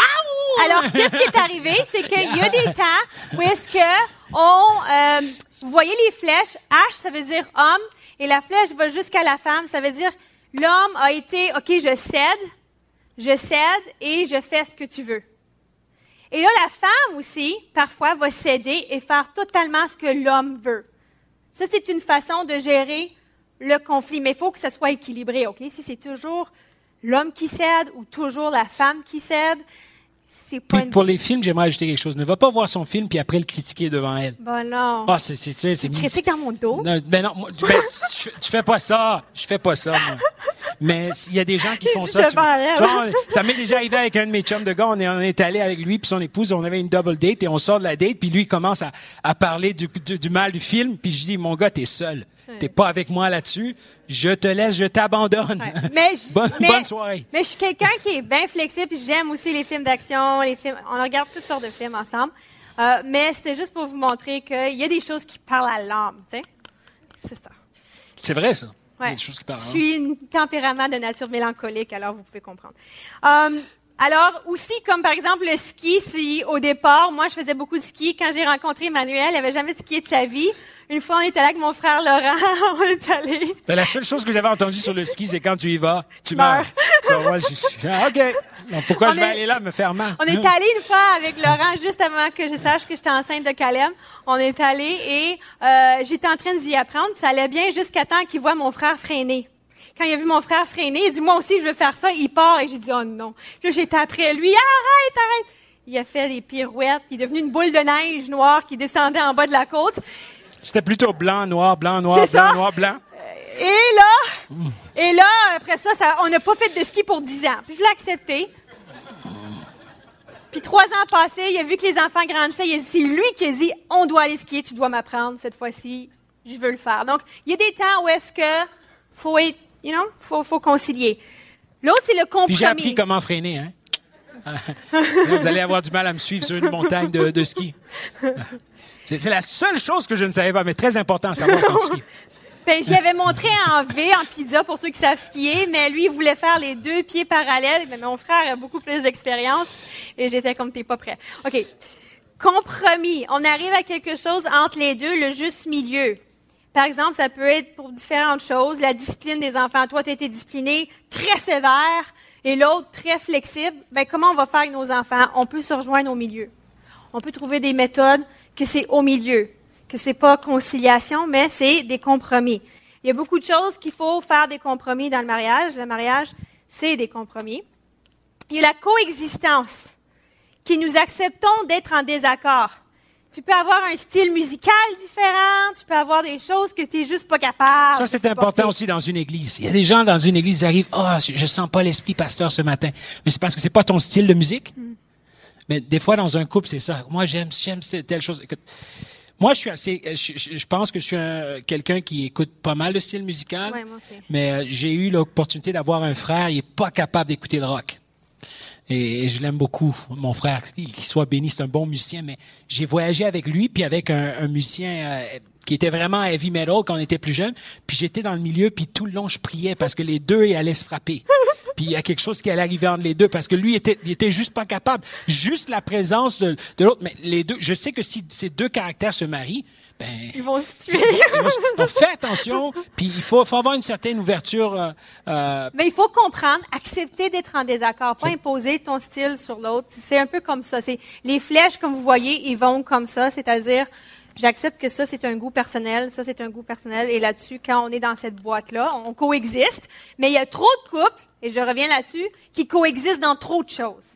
Alors, qu'est-ce qui est arrivé? C'est qu'il y a des temps où est-ce que on, euh, vous voyez les flèches, H, ça veut dire homme, et la flèche va jusqu'à la femme, ça veut dire l'homme a été, OK, je cède, je cède et je fais ce que tu veux. Et là, la femme aussi, parfois, va céder et faire totalement ce que l'homme veut. Ça, c'est une façon de gérer le conflit, mais il faut que ça soit équilibré, OK? Si c'est toujours l'homme qui cède ou toujours la femme qui cède, c'est pas Puis une... pour les films, j'aimerais ajouter quelque chose. Ne va pas voir son film puis après le critiquer devant elle. Bon, non. Ah, c'est, c'est, c'est, c'est Tu critiques dans mon dos? Non, ben non, moi, ben, je, tu fais pas ça. Je fais pas ça, moi. Mais il y a des gens qui font ça. Tu, devant elle. tu vois, ça m'est déjà arrivé avec un de mes chums de gars. On est, on est allé avec lui puis son épouse. On avait une double date et on sort de la date puis lui il commence à, à parler du, du, du mal du film puis je dis mon gars t'es seul. T'es pas avec moi là-dessus. Je te laisse, je t'abandonne. Ouais. Mais je- bonne, mais- bonne soirée. Mais je suis quelqu'un qui est bien flexible, puis j'aime aussi les films d'action, les films. On regarde toutes sortes de films ensemble. Euh, mais c'était juste pour vous montrer qu'il y a des choses qui parlent à l'âme, tu sais. C'est ça. C'est vrai ça. Il y a Ouais. des choses qui parlent. Je suis un tempérament de nature mélancolique, alors vous pouvez comprendre. Euh, alors, aussi, comme par exemple le ski, si au départ, moi, je faisais beaucoup de ski. Quand j'ai rencontré Emmanuel, il n'avait jamais skié de sa vie. Une fois, on était là avec mon frère Laurent, on est allé. Ben, la seule chose que j'avais entendue sur le ski, c'est quand tu y vas, tu, Tu meurs. meurs. So, moi, je, je- ah, OK. Donc, pourquoi On je vais est- aller là me faire mal? On est allé une fois avec Laurent, juste avant que je sache que j'étais enceinte de Caleb. On est allé et euh, j'étais en train d'y apprendre. Ça allait bien jusqu'à temps qu'il voit mon frère freiner. Quand il a vu mon frère freiner, il dit, moi aussi, je veux faire ça. Il part et j'ai dit, oh non. Puis là, j'étais après lui, arrête, arrête. Il a fait des pirouettes. Il est devenu une boule de neige noire qui descendait en bas de la côte. C'était plutôt blanc, noir, blanc, noir, C'est blanc, ça. noir, blanc. Et là, et là, après ça, ça on n'a pas fait de ski pour dix ans. Puis je l'ai accepté. Puis trois ans passés, il a vu que les enfants grandissaient. Il a dit, c'est lui qui a dit, on doit aller skier, tu dois m'apprendre. Cette fois-ci, je veux le faire. Donc, il y a des temps où est-ce que faut être, you know, faut, faut concilier. L'autre, c'est le compromis. Puis j'ai appris comment freiner, hein. Vous allez avoir du mal à me suivre sur une montagne de, de ski. C'est, c'est la seule chose que je ne savais pas, mais très important à savoir quand tu skis. Ben, j'y avais montré en V, en pizza, pour ceux qui savent skier, mais lui, il voulait faire les deux pieds parallèles. Mais mon frère a beaucoup plus d'expérience et j'étais comme, t'es pas prêt. OK. Compromis. On arrive à quelque chose entre les deux, le juste milieu. Par exemple, ça peut être pour différentes choses. La discipline des enfants. Toi, tu as été discipliné très sévère et l'autre très flexible. Ben, comment on va faire avec nos enfants? On peut se rejoindre au milieu. On peut trouver des méthodes que c'est au milieu, que c'est pas conciliation, mais c'est des compromis. Il y a beaucoup de choses qu'il faut faire des compromis dans le mariage. Le mariage, c'est des compromis. Il y a la coexistence, qui nous acceptons d'être en désaccord. Tu peux avoir un style musical différent, tu peux avoir des choses que tu n'es juste pas capable Ça, de c'est supporter. important aussi dans une église. Il y a des gens dans une église qui arrivent, ah, oh, je, je sens pas l'esprit pasteur ce matin. Mais c'est parce que c'est pas ton style de musique. Mm. Mais des fois, dans un couple, c'est ça. Moi, j'aime, j'aime telle chose. Écoute, moi, je suis assez, je, je, je pense que je suis un, quelqu'un qui écoute pas mal de style musical. Ouais, moi aussi. Mais euh, j'ai eu l'opportunité d'avoir un frère, il est pas capable d'écouter le rock. Et, et je l'aime beaucoup, mon frère, qu'il soit béni, c'est un bon musicien, mais j'ai voyagé avec lui, puis avec un, un musicien euh, qui était vraiment heavy metal quand on était plus jeune, puis j'étais dans le milieu, puis tout le long, je priais parce que les deux, ils allaient se frapper. Puis il y a quelque chose qui allait arriver entre les deux, parce que lui, était, il était juste pas capable. Juste la présence de, de l'autre, mais les deux, je sais que si ces deux caractères se marient, ben, Ils vont se tuer. donc, fais attention, puis il faut, faut avoir une certaine ouverture. Euh, euh, Mais il faut comprendre, accepter d'être en désaccord, pas imposer ton style sur l'autre. C'est un peu comme ça. C'est les flèches, comme vous voyez, ils vont comme ça, c'est-à-dire, j'accepte que ça, c'est un goût personnel, ça, c'est un goût personnel, et là-dessus, quand on est dans cette boîte-là, on coexiste, mais il y a trop de couples, et je reviens là-dessus, qui coexistent dans trop de choses.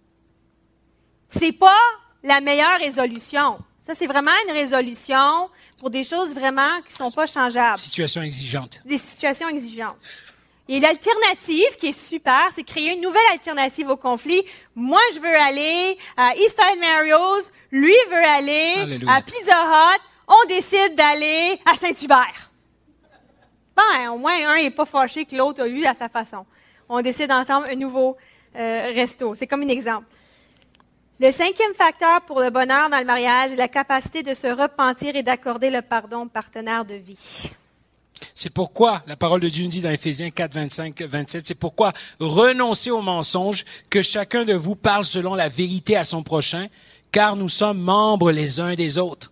C'est pas la meilleure résolution. Ça, c'est vraiment une résolution pour des choses vraiment qui sont pas changeables. situation exigeante. Des situations exigeantes. Et l'alternative, qui est super, c'est créer une nouvelle alternative au conflit. Moi, je veux aller à Eastside Mario's, lui veut aller Alléluia. à Pizza Hut, on décide d'aller à Saint-Hubert. Ben, au moins, un n'est pas fâché que l'autre a eu à sa façon. On décide ensemble un nouveau euh, resto. C'est comme un exemple. Le cinquième facteur pour le bonheur dans le mariage est la capacité de se repentir et d'accorder le pardon au partenaire de vie. C'est C'est pourquoi, la parole de Dieu nous dit dans Éphésiens quatre, vingt-cinq, vingt-sept, c'est pourquoi renoncez au mensonge, que chacun de vous parle selon la vérité à son prochain, car nous sommes membres les uns des autres.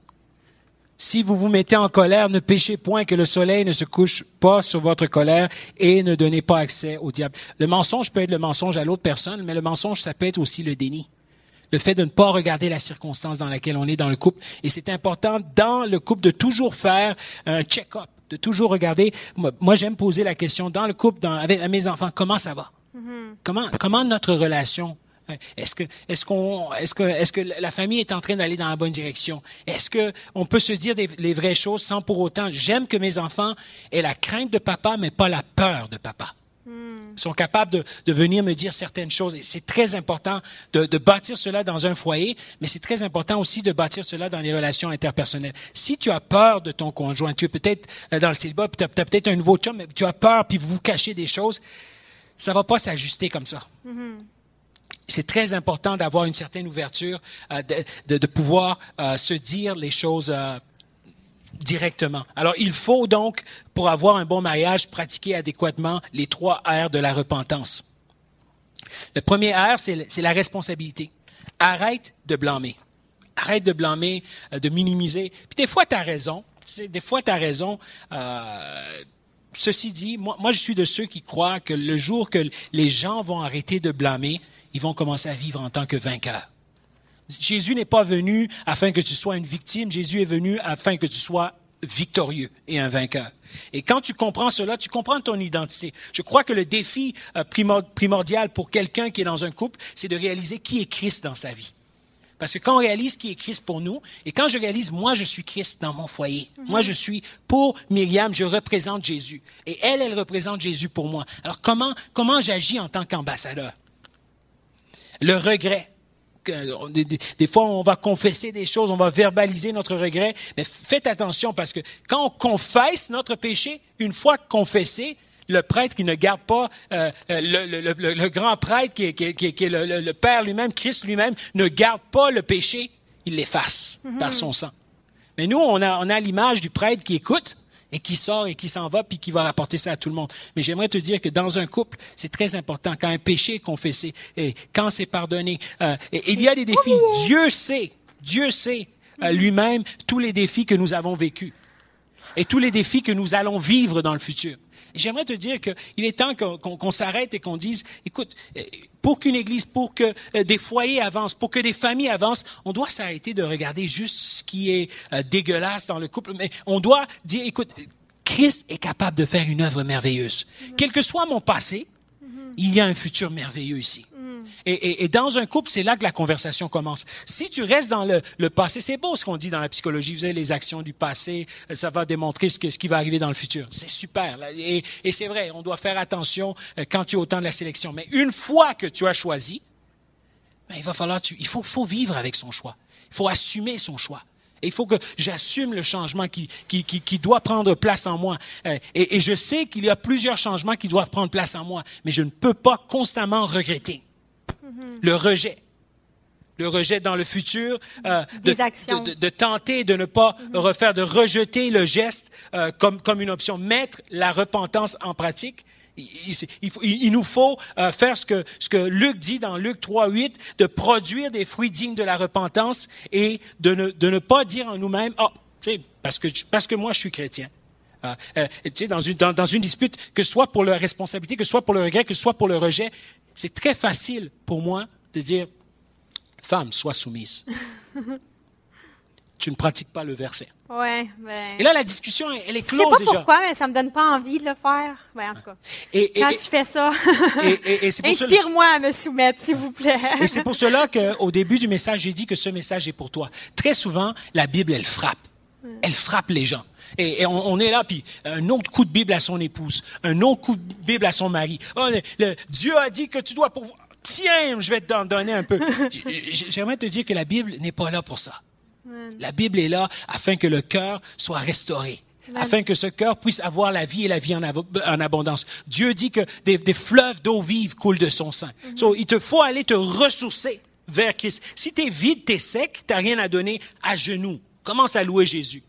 Si vous vous mettez en colère, ne péchez point, que le soleil ne se couche pas sur votre colère et ne donnez pas accès au diable. Le mensonge peut être le mensonge à l'autre personne, mais le mensonge, ça peut être aussi le déni. Le fait de ne pas regarder la circonstance dans laquelle on est dans le couple. Et c'est important dans le couple de toujours faire un check-up, de toujours regarder. Moi, moi j'aime poser la question dans le couple, dans, avec mes enfants, comment ça va? Mm-hmm. Comment, comment notre relation? Est-ce que, est-ce qu'on, est-ce que, est-ce que la famille est en train d'aller dans la bonne direction? Est-ce que on peut se dire des, les vraies choses sans pour autant, j'aime que mes enfants aient la crainte de papa, mais pas la peur de papa. Ils sont capables de, de venir me dire certaines choses. Et c'est très important de, de bâtir cela dans un foyer, mais c'est très important aussi de bâtir cela dans les relations interpersonnelles. Si tu as peur de ton conjoint, tu es peut-être dans le célibat, tu as, tu as peut-être un nouveau chum, mais tu as peur, puis vous vous cachez des choses, ça ne va pas s'ajuster comme ça. Mm-hmm. C'est très important d'avoir une certaine ouverture, euh, de, de, de pouvoir euh, se dire les choses euh, directement. Alors, il faut donc, pour avoir un bon mariage, pratiquer adéquatement les trois R de la repentance. Le premier R, c'est, c'est la responsabilité. Arrête de blâmer. Arrête de blâmer, euh, de minimiser. Puis des fois, tu as raison. Des fois, tu as raison. Euh, ceci dit, moi, moi, je suis de ceux qui croient que le jour que les gens vont arrêter de blâmer, ils vont commencer à vivre en tant que vainqueurs. Jésus n'est pas venu afin que tu sois une victime, Jésus est venu afin que tu sois victorieux et un vainqueur. Et quand tu comprends cela, tu comprends ton identité. Je crois que le défi primordial pour quelqu'un qui est dans un couple, c'est de réaliser qui est Christ dans sa vie. Parce que quand on réalise qui est Christ pour nous, et quand je réalise, moi, je suis Christ dans mon foyer. Mm-hmm. Moi, je suis, pour Myriam, je représente Jésus. Et elle, elle représente Jésus pour moi. Alors, comment, comment j'agis en tant qu'ambassadeur? Le regret. Des, des, des fois, on va confesser des choses, on va verbaliser notre regret, mais faites attention parce que quand on confesse notre péché, une fois confessé, le prêtre qui ne garde pas, euh, le, le, le, le grand prêtre qui est, qui est, qui est, qui est le, le, le Père lui-même, Christ lui-même, ne garde pas le péché, il l'efface mm-hmm. par son sang. Mais nous, on a, on a l'image du prêtre qui écoute, et qui sort et qui s'en va, puis qui va rapporter ça à tout le monde. Mais j'aimerais te dire que dans un couple, c'est très important. Quand un péché est confessé, et quand c'est pardonné, euh, et, il y a des défis. Dieu sait, Dieu sait euh, lui-même tous les défis que nous avons vécus et tous les défis que nous allons vivre dans le futur. Et j'aimerais te dire qu'il est temps qu'on, qu'on, qu'on s'arrête et qu'on dise, écoute, pour qu'une église, pour que des foyers avancent, pour que des familles avancent, on doit s'arrêter de regarder juste ce qui est euh, dégueulasse dans le couple, mais on doit dire, écoute, Christ est capable de faire une œuvre merveilleuse. Mm-hmm. Quel que soit mon passé, mm-hmm. il y a un futur merveilleux ici. Mm-hmm. Et, et, et dans un couple, c'est là que la conversation commence. Si tu restes dans le, le passé, c'est beau ce qu'on dit dans la psychologie, vous savez, les actions du passé, ça va démontrer ce, que, ce qui va arriver dans le futur. C'est super. Là. Et, et c'est vrai, on doit faire attention quand tu es au temps de la sélection. Mais une fois que tu as choisi, ben, il va falloir, tu, il faut, faut vivre avec son choix. Il faut assumer son choix. Et il faut que j'assume le changement qui, qui, qui, qui doit prendre place en moi. Et, et je sais qu'il y a plusieurs changements qui doivent prendre place en moi, mais je ne peux pas constamment regretter. Mm-hmm. Le rejet. Le rejet dans le futur, euh, de, de, de, de tenter de ne pas mm-hmm. refaire, de rejeter le geste euh, comme, comme une option. Mettre la repentance en pratique. Il, il, il, il nous faut euh, faire ce que, ce que Luc dit dans Luc trois, huit, de produire des fruits dignes de la repentance et de ne, de ne pas dire en nous-mêmes, ah, oh, tu sais, parce que, parce que moi je suis chrétien. Euh, euh, tu sais, dans une, dans, dans une dispute, que ce soit pour la responsabilité, que ce soit pour le regret, que ce soit pour le rejet, c'est très facile pour moi de dire, femme, sois soumise. Tu ne pratiques pas le verset. Ouais, ben... Et là, la discussion, elle est close déjà. Je sais pas pourquoi, mais ça me donne pas envie de le faire. Ben, en tout cas, et, et, quand et, tu fais ça, et, et, et c'est inspire-moi cela... à me soumettre, s'il vous plaît. Et c'est pour cela qu'au début du message, j'ai dit que ce message est pour toi. Très souvent, la Bible, elle frappe. Elle frappe les gens. Et, et on, on est là, puis un autre coup de Bible à son épouse, un autre coup de Bible à son mari. Oh, le, le, Dieu a dit que tu dois pouvoir... Tiens, je vais t'en donner un peu. J'aimerais te dire que la Bible n'est pas là pour ça. La Bible est là afin que le cœur soit restauré, Amen. Afin que ce cœur puisse avoir la vie et la vie en, ab- en abondance. Dieu dit que des, des fleuves d'eau vive coulent de son sein. Mm-hmm. So, il te faut aller te ressourcer vers Christ. Si tu es vide, tu es sec, tu n'as rien à donner, à genoux. Commence à louer Jésus.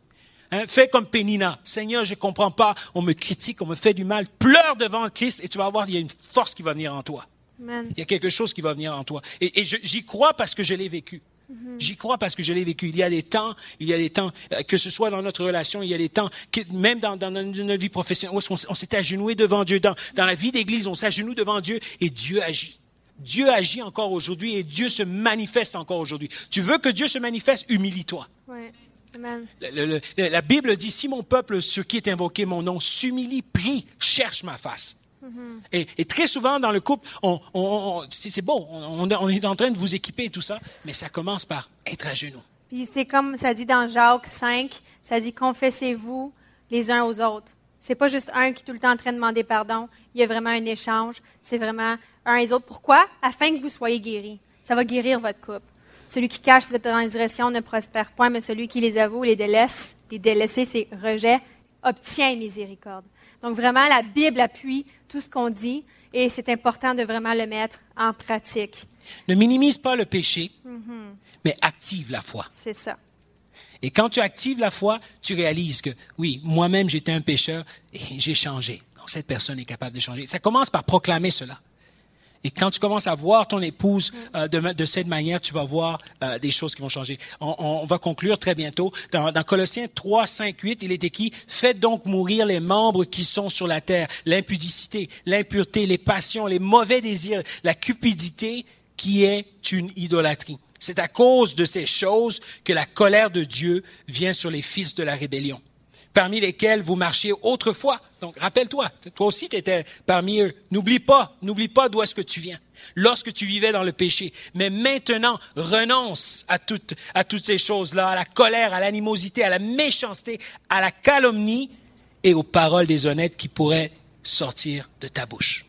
Hein, fais comme Pénina. Seigneur, je ne comprends pas. On me critique, on me fait du mal. Pleure devant Christ et tu vas voir, il y a une force qui va venir en toi. Amen. Il y a quelque chose qui va venir en toi. Et, et je, j'y crois parce que je l'ai vécu. Mm-hmm. J'y crois parce que je l'ai vécu. Il y a des temps, il y a des temps, euh, que ce soit dans notre relation, il y a des temps, que, même dans, dans notre, notre vie professionnelle, où est-ce qu'on on s'est agenouillé devant Dieu. Dans, dans la vie d'église, on s'agenouille devant Dieu et Dieu agit. Dieu agit encore aujourd'hui et Dieu se manifeste encore aujourd'hui. Tu veux que Dieu se manifeste, humilie-toi. Oui. Amen. Le, le, le, la Bible dit, si mon peuple, sur qui est invoqué mon nom, s'humilie, prie, cherche ma face. Mm-hmm. Et, et très souvent, dans le couple, on, on, on, c'est, c'est beau, on, on est en train de vous équiper et tout ça, mais ça commence par être à genoux. Puis c'est comme ça dit dans Jacques cinq, ça dit « Confessez-vous les uns aux autres ». C'est pas juste un qui est tout le temps en train de demander pardon. Il y a vraiment un échange. C'est vraiment un et les autres. Pourquoi? Afin que vous soyez guéris. Ça va guérir votre couple. Celui qui cache cette transgression ne prospère point, mais celui qui les avoue, les délaisse, les délaisser, c'est rejet, obtient miséricorde. Donc vraiment, la Bible appuie tout ce qu'on dit et c'est important de vraiment le mettre en pratique. Ne minimise pas le péché, Mm-hmm. mais active la foi. C'est ça. Et quand tu actives la foi, tu réalises que, oui, moi-même, j'étais un pécheur et j'ai changé. Donc, cette personne est capable de changer. Ça commence par proclamer cela. Et quand tu commences à voir ton épouse euh, de, de cette manière, tu vas voir euh, des choses qui vont changer. On, on va conclure très bientôt. Dans, dans Colossiens trois, cinq, huit, il est écrit « Faites donc mourir les membres qui sont sur la terre, l'impudicité, l'impureté, les passions, les mauvais désirs, la cupidité qui est une idolâtrie. » C'est à cause de ces choses que la colère de Dieu vient sur les fils de la rébellion, parmi lesquels vous marchiez autrefois. Donc, rappelle-toi, toi aussi tu étais parmi eux. N'oublie pas, n'oublie pas d'où est-ce que tu viens, lorsque tu vivais dans le péché. Mais maintenant, renonce à toutes, à toutes ces choses-là, à la colère, à l'animosité, à la méchanceté, à la calomnie et aux paroles déshonnêtes qui pourraient sortir de ta bouche.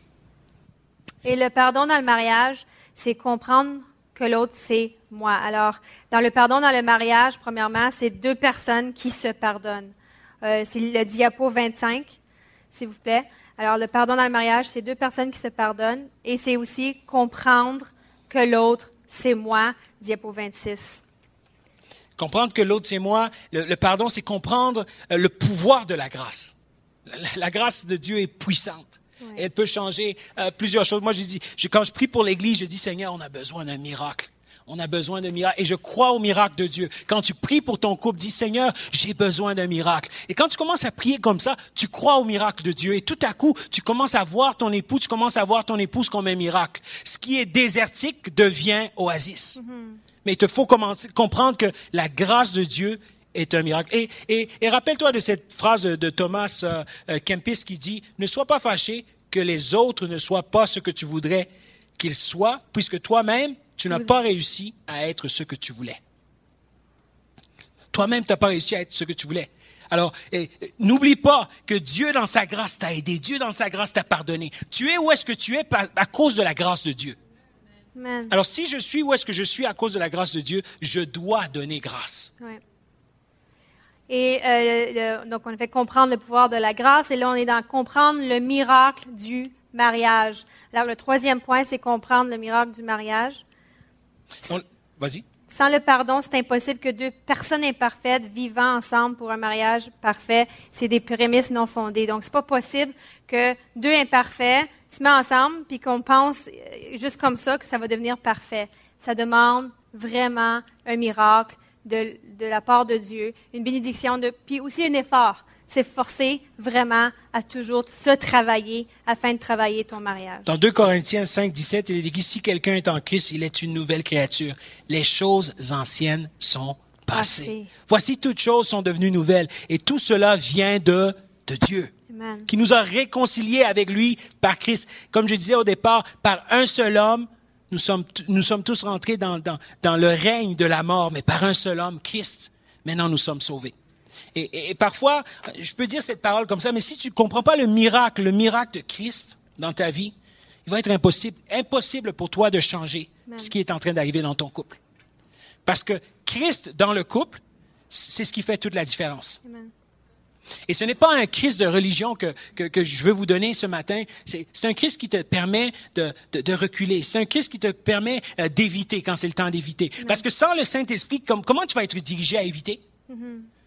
Et le pardon dans le mariage, c'est comprendre que l'autre, c'est moi. Alors, dans le pardon dans le mariage, premièrement, c'est deux personnes qui se pardonnent. Euh, c'est le diapo vingt-cinq, s'il vous plaît. Alors, le pardon dans le mariage, c'est deux personnes qui se pardonnent. Et c'est aussi comprendre que l'autre, c'est moi, diapo vingt-six. Comprendre que l'autre, c'est moi. Le, le pardon, c'est comprendre euh, le pouvoir de la grâce. La, la grâce de Dieu est puissante. Oui. Elle peut changer euh, plusieurs choses. Moi, j'ai dit, je, quand je prie pour l'Église, je dis, Seigneur, on a besoin d'un miracle. On a besoin d'un miracle. Et je crois au miracle de Dieu. Quand tu pries pour ton couple, dis, Seigneur, j'ai besoin d'un miracle. Et quand tu commences à prier comme ça, tu crois au miracle de Dieu. Et tout à coup, tu commences à voir ton époux, tu commences à voir ton épouse comme un miracle. Ce qui est désertique devient oasis. Mm-hmm. Mais il te faut commencer, comprendre que la grâce de Dieu est un miracle. Et, et, et rappelle-toi de cette phrase de, de Thomas euh, euh, Kempis qui dit, ne sois pas fâché que les autres ne soient pas ce que tu voudrais qu'ils soient, puisque toi-même, tu n'as pas réussi à être ce que tu voulais. Toi-même, tu n'as pas réussi à être ce que tu voulais. Alors, eh, n'oublie pas que Dieu, dans sa grâce, t'a aidé. Dieu, dans sa grâce, t'a pardonné. Tu es où est-ce que tu es par, à cause de la grâce de Dieu. Amen. Alors, si je suis où est-ce que je suis à cause de la grâce de Dieu, je dois donner grâce. Ouais. Et euh, le, donc, on a fait comprendre le pouvoir de la grâce. Et là, on est dans comprendre le miracle du mariage. Alors, le troisième point, c'est comprendre le miracle du mariage. On, vas-y. Sans le pardon, c'est impossible que deux personnes imparfaites vivant ensemble pour un mariage parfait. C'est des prémices non fondées. Donc, c'est pas possible que deux imparfaits se mettent ensemble puis qu'on pense juste comme ça que ça va devenir parfait. Ça demande vraiment un miracle de, de la part de Dieu, une bénédiction, de, puis aussi un effort. C'est forcer vraiment à toujours se travailler afin de travailler ton mariage. Dans deux Corinthiens cinq, dix-sept, il est écrit, si quelqu'un est en Christ, il est une nouvelle créature. Les choses anciennes sont passées. Passé. Voici, toutes choses sont devenues nouvelles. Et tout cela vient de, de Dieu, Amen. Qui nous a réconciliés avec lui par Christ. Comme je disais au départ, par un seul homme, nous sommes, nous sommes tous rentrés dans, dans, dans le règne de la mort, mais par un seul homme, Christ. Maintenant, nous sommes sauvés. Et, et, et parfois, je peux dire cette parole comme ça, mais si tu ne comprends pas le miracle, le miracle de Christ dans ta vie, il va être impossible, impossible pour toi de changer Amen. Ce qui est en train d'arriver dans ton couple. Parce que Christ dans le couple, c'est ce qui fait toute la différence. Amen. Et ce n'est pas un Christ de religion que, que, que je veux vous donner ce matin. C'est, c'est un Christ qui te permet de, de, de reculer. C'est un Christ qui te permet euh, d'éviter quand c'est le temps d'éviter. Amen. Parce que sans le Saint-Esprit, comme, comment tu vas être dirigé à éviter? Mm-hmm.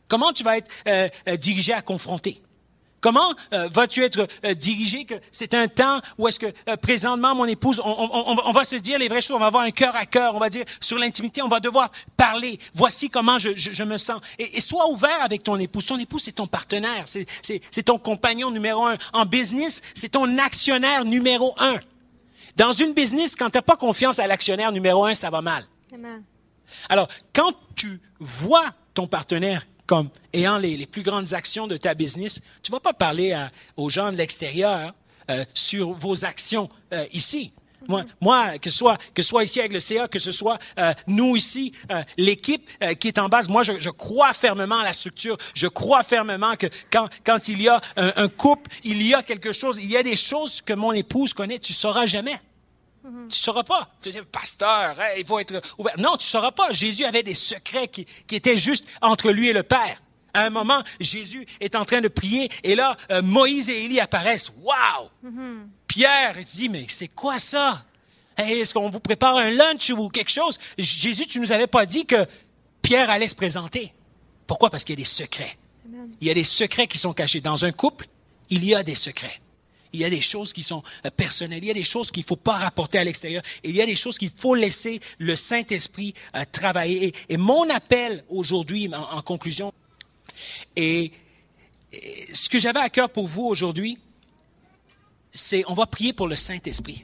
Comment tu vas être euh, euh, dirigé à confronter? Comment euh, vas-tu être euh, dirigé que c'est un temps où est-ce que euh, présentement, mon épouse, on, on, on, on va se dire les vraies choses, on va avoir un cœur à cœur, on va dire sur l'intimité, on va devoir parler. Voici comment je, je, je me sens. Et, et sois ouvert avec ton épouse. Ton épouse, c'est ton partenaire, c'est, c'est, c'est ton compagnon numéro un. En business, c'est ton actionnaire numéro un. Dans une business, quand tu n'as pas confiance à l'actionnaire numéro un, ça va mal. Amen. Alors, quand tu vois ton partenaire comme ayant les, les plus grandes actions de ta business, tu ne vas pas parler à, aux gens de l'extérieur euh, sur vos actions euh, ici. Mm-hmm. Moi, moi, que ce soit que ce soit ici avec le C A, que ce soit euh, nous ici, euh, l'équipe euh, qui est en base, moi, je, je crois fermement à la structure. Je crois fermement que quand, quand il y a un, un couple, il y a quelque chose, il y a des choses que mon épouse connaît, tu ne sauras jamais. Mm-hmm. Tu ne sauras pas. Tu dis, pasteur, hein, il faut être ouvert. Non, tu ne sauras pas. Jésus avait des secrets qui, qui étaient juste entre lui et le Père. À un moment, Jésus est en train de prier et là, euh, Moïse et Élie apparaissent. Wow! Mm-hmm. Pierre, il te dit, mais c'est quoi ça? Hey, est-ce qu'on vous prépare un lunch ou quelque chose? Jésus, tu ne nous avais pas dit que Pierre allait se présenter. Pourquoi? Parce qu'il y a des secrets. Amen. Il y a des secrets qui sont cachés. Dans un couple, il y a des secrets. Il y a des choses qui sont personnelles. Il y a des choses qu'il ne faut pas rapporter à l'extérieur. Et il y a des choses qu'il faut laisser le Saint-Esprit euh, travailler. Et, et mon appel aujourd'hui, en, en conclusion, et, et ce que j'avais à cœur pour vous aujourd'hui, c'est on va prier pour le Saint-Esprit.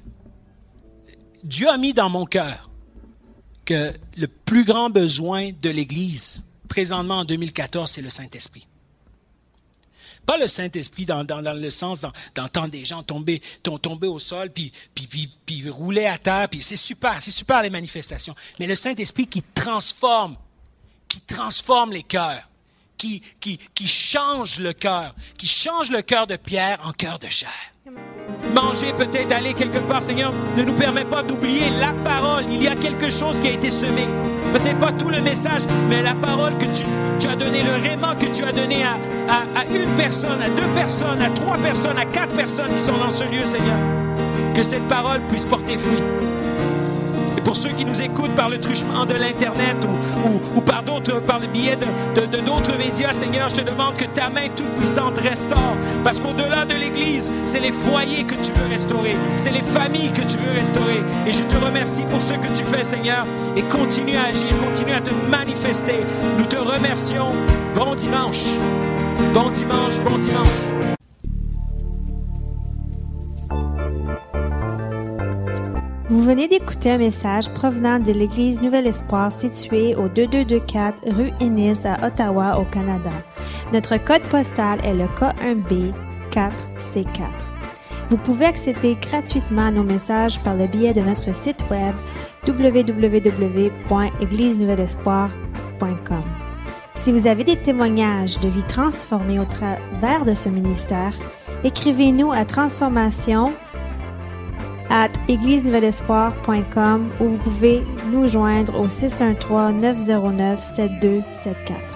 Dieu a mis dans mon cœur que le plus grand besoin de l'Église, présentement en deux mille quatorze, c'est le Saint-Esprit. Pas le Saint-Esprit dans, dans, dans le sens d'entendre des gens tomber, tomber au sol, puis, puis, puis, puis rouler à terre, puis c'est super, c'est super les manifestations. Mais le Saint-Esprit qui transforme, qui transforme les cœurs, qui, qui, qui change le cœur, qui change le cœur de Pierre en cœur de chair. Manger, peut-être aller quelque part, Seigneur, ne nous permet pas d'oublier la parole. Il y a quelque chose qui a été semé. Peut-être pas tout le message, mais la parole que tu, tu as donnée, le réma que tu as donné à, à, à une personne, à deux personnes, à trois personnes, à quatre personnes qui sont dans ce lieu, Seigneur. Que cette parole puisse porter fruit. Et pour ceux qui nous écoutent par le truchement de l'Internet ou, ou, ou par d'autres, par le biais de, de, de d'autres médias, Seigneur, je te demande que ta main toute puissante restaure. Parce qu'au-delà de l'Église, c'est les foyers que tu veux restaurer. C'est les familles que tu veux restaurer. Et je te remercie pour ce que tu fais, Seigneur. Et continue à agir, continue à te manifester. Nous te remercions. Bon dimanche. Bon dimanche, bon dimanche. Vous venez d'écouter un message provenant de l'Église Nouvel Espoir située au deux deux deux quatre rue Ennis à Ottawa, au Canada. Notre code postal est le K un B quatre C quatre. Vous pouvez accéder gratuitement à nos messages par le biais de notre site web w w w point église nouvel espoir point com. Si vous avez des témoignages de vie transformée au travers de ce ministère, écrivez-nous à transformation at église nouvel espoir point com ou vous pouvez nous joindre au six un trois neuf zéro neuf sept deux sept quatre.